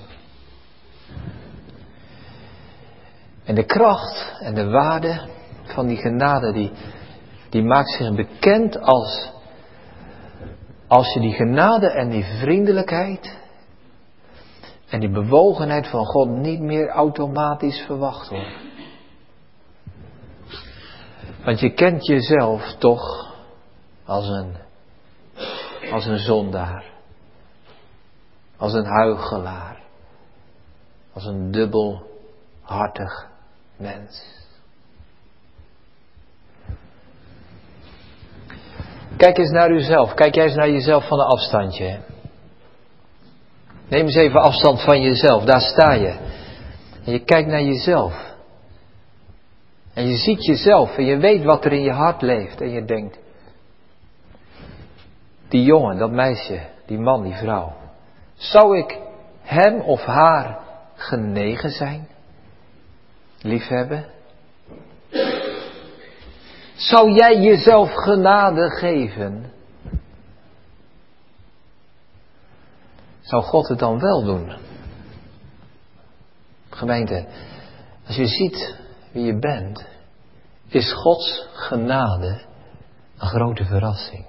En de kracht en de waarde van die genade, die, die maakt zich bekend als, als je die genade en die vriendelijkheid en die bewogenheid van God niet meer automatisch verwacht hoor. Want je kent jezelf toch als een, als een zondaar. Als een huichelaar. Als een dubbelhartig mens. Kijk eens naar uzelf. Kijk jij eens naar jezelf van een afstandje. Neem eens even afstand van jezelf. Daar sta je. En je kijkt naar jezelf. En je ziet jezelf. En je weet wat er in je hart leeft. En je denkt. Die jongen, dat meisje. Die man, die vrouw. Zou ik hem of haar genegen zijn? Liefhebben? Zou jij jezelf genade geven? Zou God het dan wel doen? Gemeente, als je ziet wie je bent, is Gods genade een grote verrassing.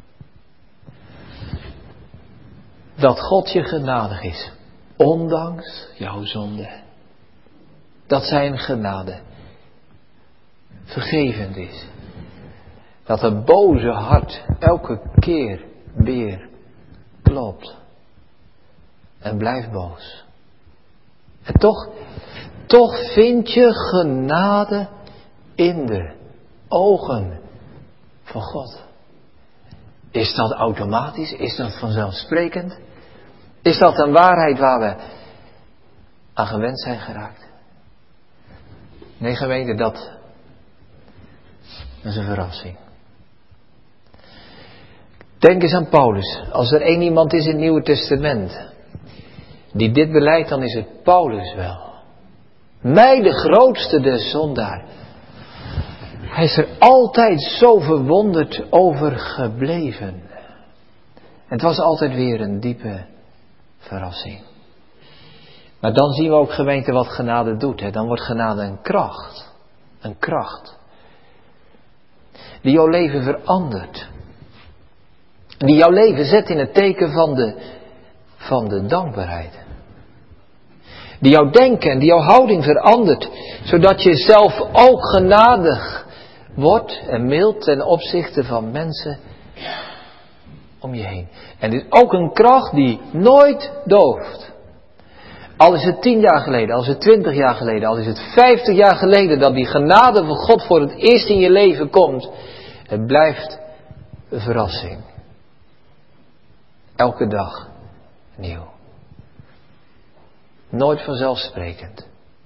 Dat God je genadig is, ondanks jouw zonde. Dat zijn genade vergevend is. Dat het boze hart elke keer weer klopt. En blijft boos. En toch, toch vind je genade in de ogen van God. Is dat automatisch? Is dat vanzelfsprekend? Is dat een waarheid waar we aan gewend zijn geraakt? Nee, gemeente, dat, dat is een verrassing. Denk eens aan Paulus. Als er één iemand is in het Nieuwe Testament die dit beleidt, dan is het Paulus wel. Mij, de grootste der zondaar. Hij is er altijd zo verwonderd over gebleven. Het was altijd weer een diepe verrassing. Maar dan zien we ook, gemeente, wat genade doet. Hè? Dan wordt genade een kracht. Een kracht. Die jouw leven verandert. Die jouw leven zet in het teken van de, van de dankbaarheid. Die jouw denken en die jouw houding verandert. Zodat je zelf ook genadig wordt en mild ten opzichte van mensen om je heen. En dit is ook een kracht die nooit dooft. Al is het tien jaar geleden, al is het twintig jaar geleden, al is het vijftig jaar geleden dat die genade van God voor het eerst in je leven komt. Het blijft een verrassing. Elke dag nieuw. Nooit vanzelfsprekend.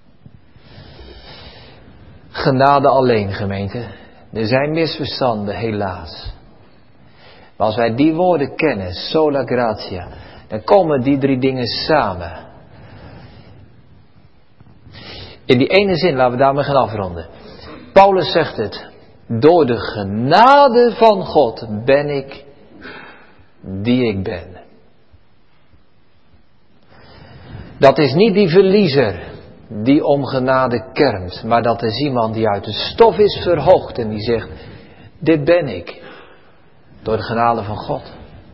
Genade alleen, gemeente. Er zijn misverstanden, helaas. Maar als wij die woorden kennen, sola gratia, dan komen die drie dingen samen. In die ene zin, laten we daarmee gaan afronden. Paulus zegt het. Door de genade van God ben ik die ik ben. Dat is niet die verliezer die om genade kermt, maar dat is iemand die uit de stof is verhoogd en die zegt, dit ben ik, door de genade van God.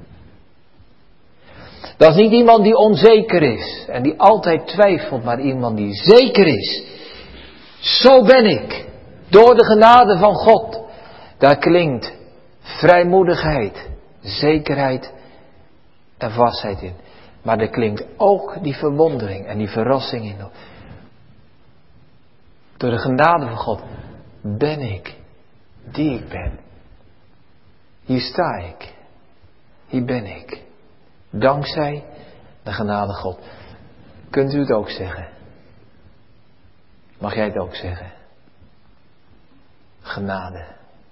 Dat is niet iemand die onzeker is en die altijd twijfelt, maar iemand die zeker is. Zo ben ik, door de genade van God. Daar klinkt vrijmoedigheid, zekerheid en vastheid in. Maar er klinkt ook die verwondering en die verrassing in. Door de genade van God ben ik die ik ben. Hier sta ik. Hier ben ik. Dankzij de genade God. Kunt u het ook zeggen? Mag jij het ook zeggen? Genade.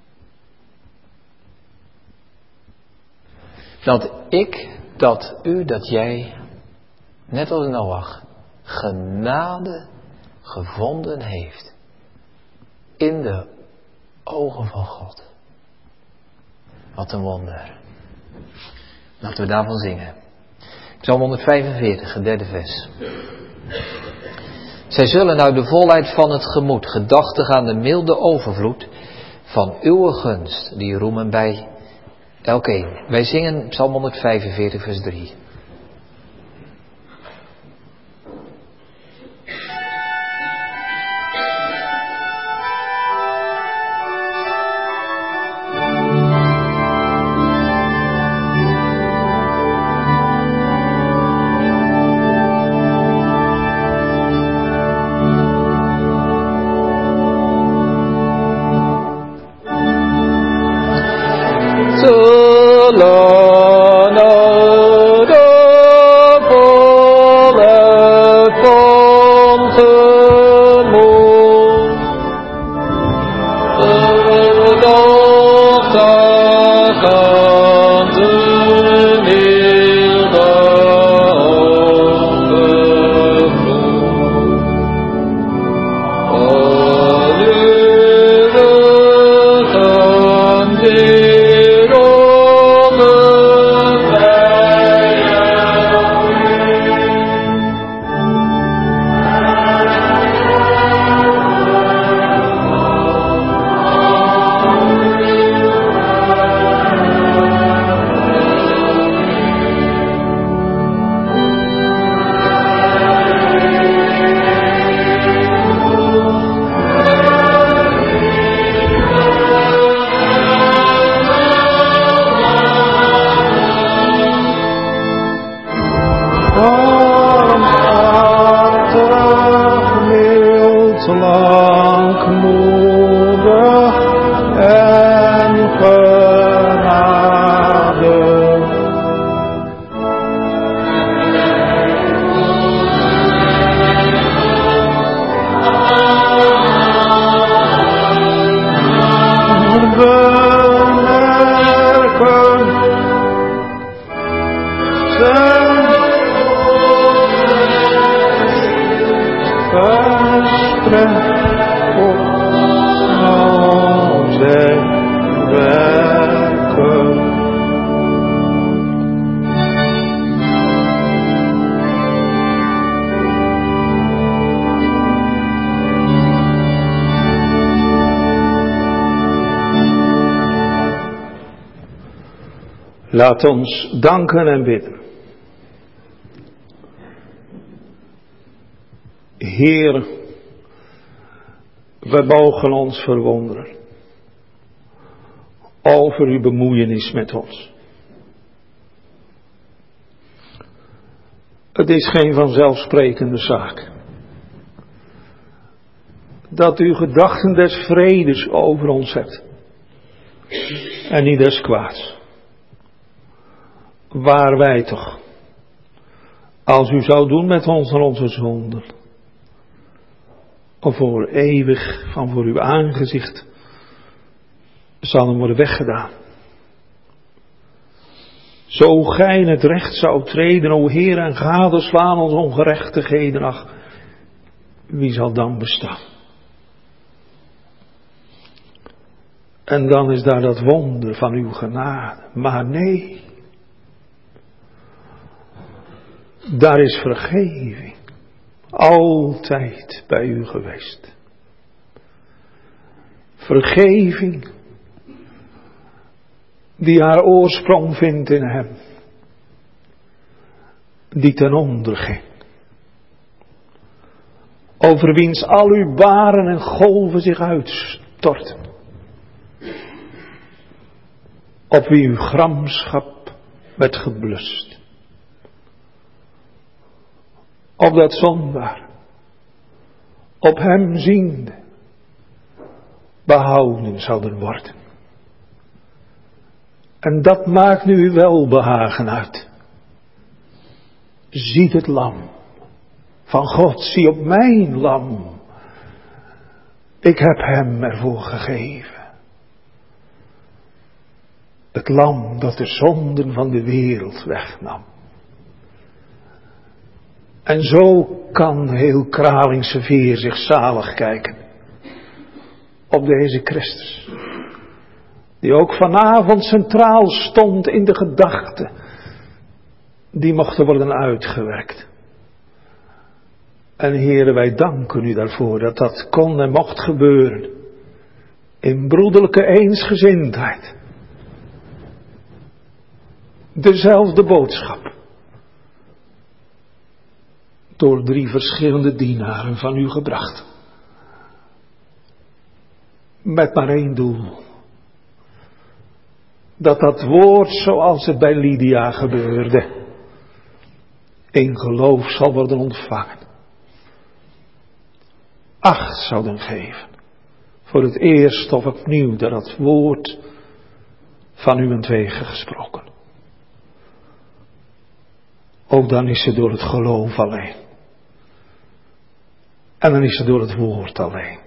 Dat ik, dat u, dat jij, net als Noach, genade gevonden heeft in de ogen van God. Wat een wonder. Laten we daarvan zingen. Psalm honderdvijfenveertig, het derde vers. Zij zullen uit de volheid van het gemoed gedachtig aan de milde overvloed van uw gunst, die roemen bij elkeen. Wij zingen Psalm honderdvijfenveertig, vers drie. Laat ons danken en bidden. Heer, we mogen ons verwonderen over uw bemoeienis met ons. Het is geen vanzelfsprekende zaak dat u gedachten des vredes over ons hebt en niet des kwaads. Waar wij toch, als u zou doen met ons en onze zonden, of voor eeuwig van voor uw aangezicht, zal hem worden weggedaan. Zo gij in het recht zou treden, o Heer, en gadeslaan onze ongerechtigheden, ach, wie zal dan bestaan? En dan is daar dat wonder van uw genade. Maar nee, daar is vergeving, Altijd bij u geweest. Vergeving die haar oorsprong vindt in hem. Die ten onder ging. Over wiens al uw baren en golven zich uitstorten. Op wie uw gramschap werd geblust. Op dat zondaar, op hem ziende, behouden zouden worden. En dat maakt nu uw welbehagen uit. Ziet het lam van God, zie op mijn lam. Ik heb hem ervoor gegeven. Het lam dat de zonden van de wereld wegnam. En zo kan heel Kralingse Veer zich zalig kijken. Op deze Christus. Die ook vanavond centraal stond in de gedachten. Die mochten worden uitgewerkt. En Heere, wij danken u daarvoor dat dat kon en mocht gebeuren. In broederlijke eensgezindheid. Dezelfde boodschap. Door drie verschillende dienaren van u gebracht. Met maar één doel. Dat dat woord zoals het bij Lydia gebeurde. In geloof zal worden ontvangen. Acht zouden geven. Voor het eerst of opnieuw dat het woord van u entwege gesproken. Ook dan is het door het geloof alleen. En dan is het door het woord alleen.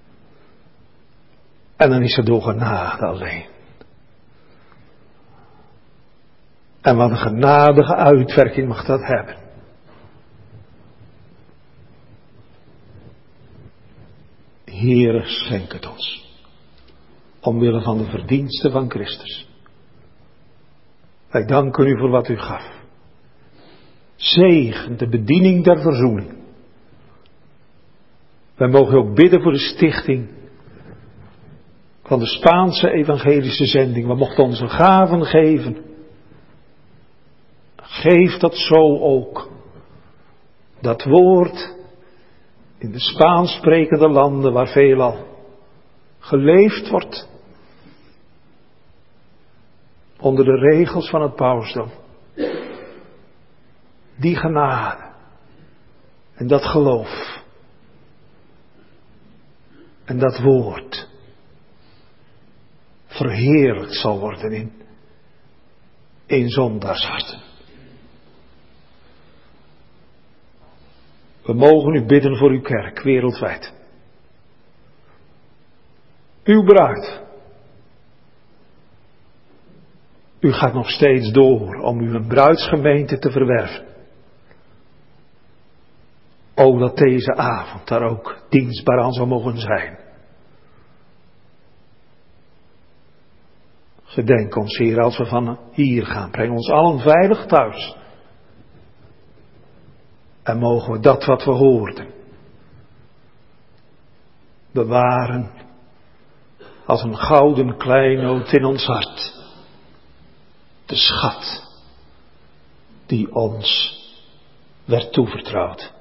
En dan is het door genade alleen. En wat een genadige uitwerking mag dat hebben. Heere, schenk het ons. Omwille van de verdiensten van Christus. Wij danken u voor wat u gaf. Zegen de bediening der verzoening. Wij mogen ook bidden voor de stichting van de Spaanse evangelische zending. We mochten onze gaven geven. Geef dat zo ook. Dat woord in de Spaans sprekende landen waar veelal geleefd wordt. Onder de regels van het pausdom. Die genade. En dat geloof. En dat woord. Verheerlijkt zal worden in, in zondaarsharten. We mogen u bidden voor uw kerk wereldwijd. Uw bruid. U gaat nog steeds door om u een bruidsgemeente te verwerven. O, dat deze avond daar ook dienstbaar aan zou mogen zijn. Gedenk ons, Heer, als we van hier gaan. Breng ons allen veilig thuis. En mogen we dat wat we hoorden bewaren als een gouden kleinood in ons hart. De schat die ons werd toevertrouwd.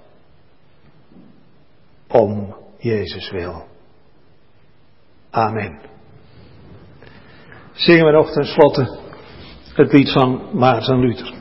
Om Jezus wil. Amen. Zingen we nog ten slotte het lied van Maarten Luther.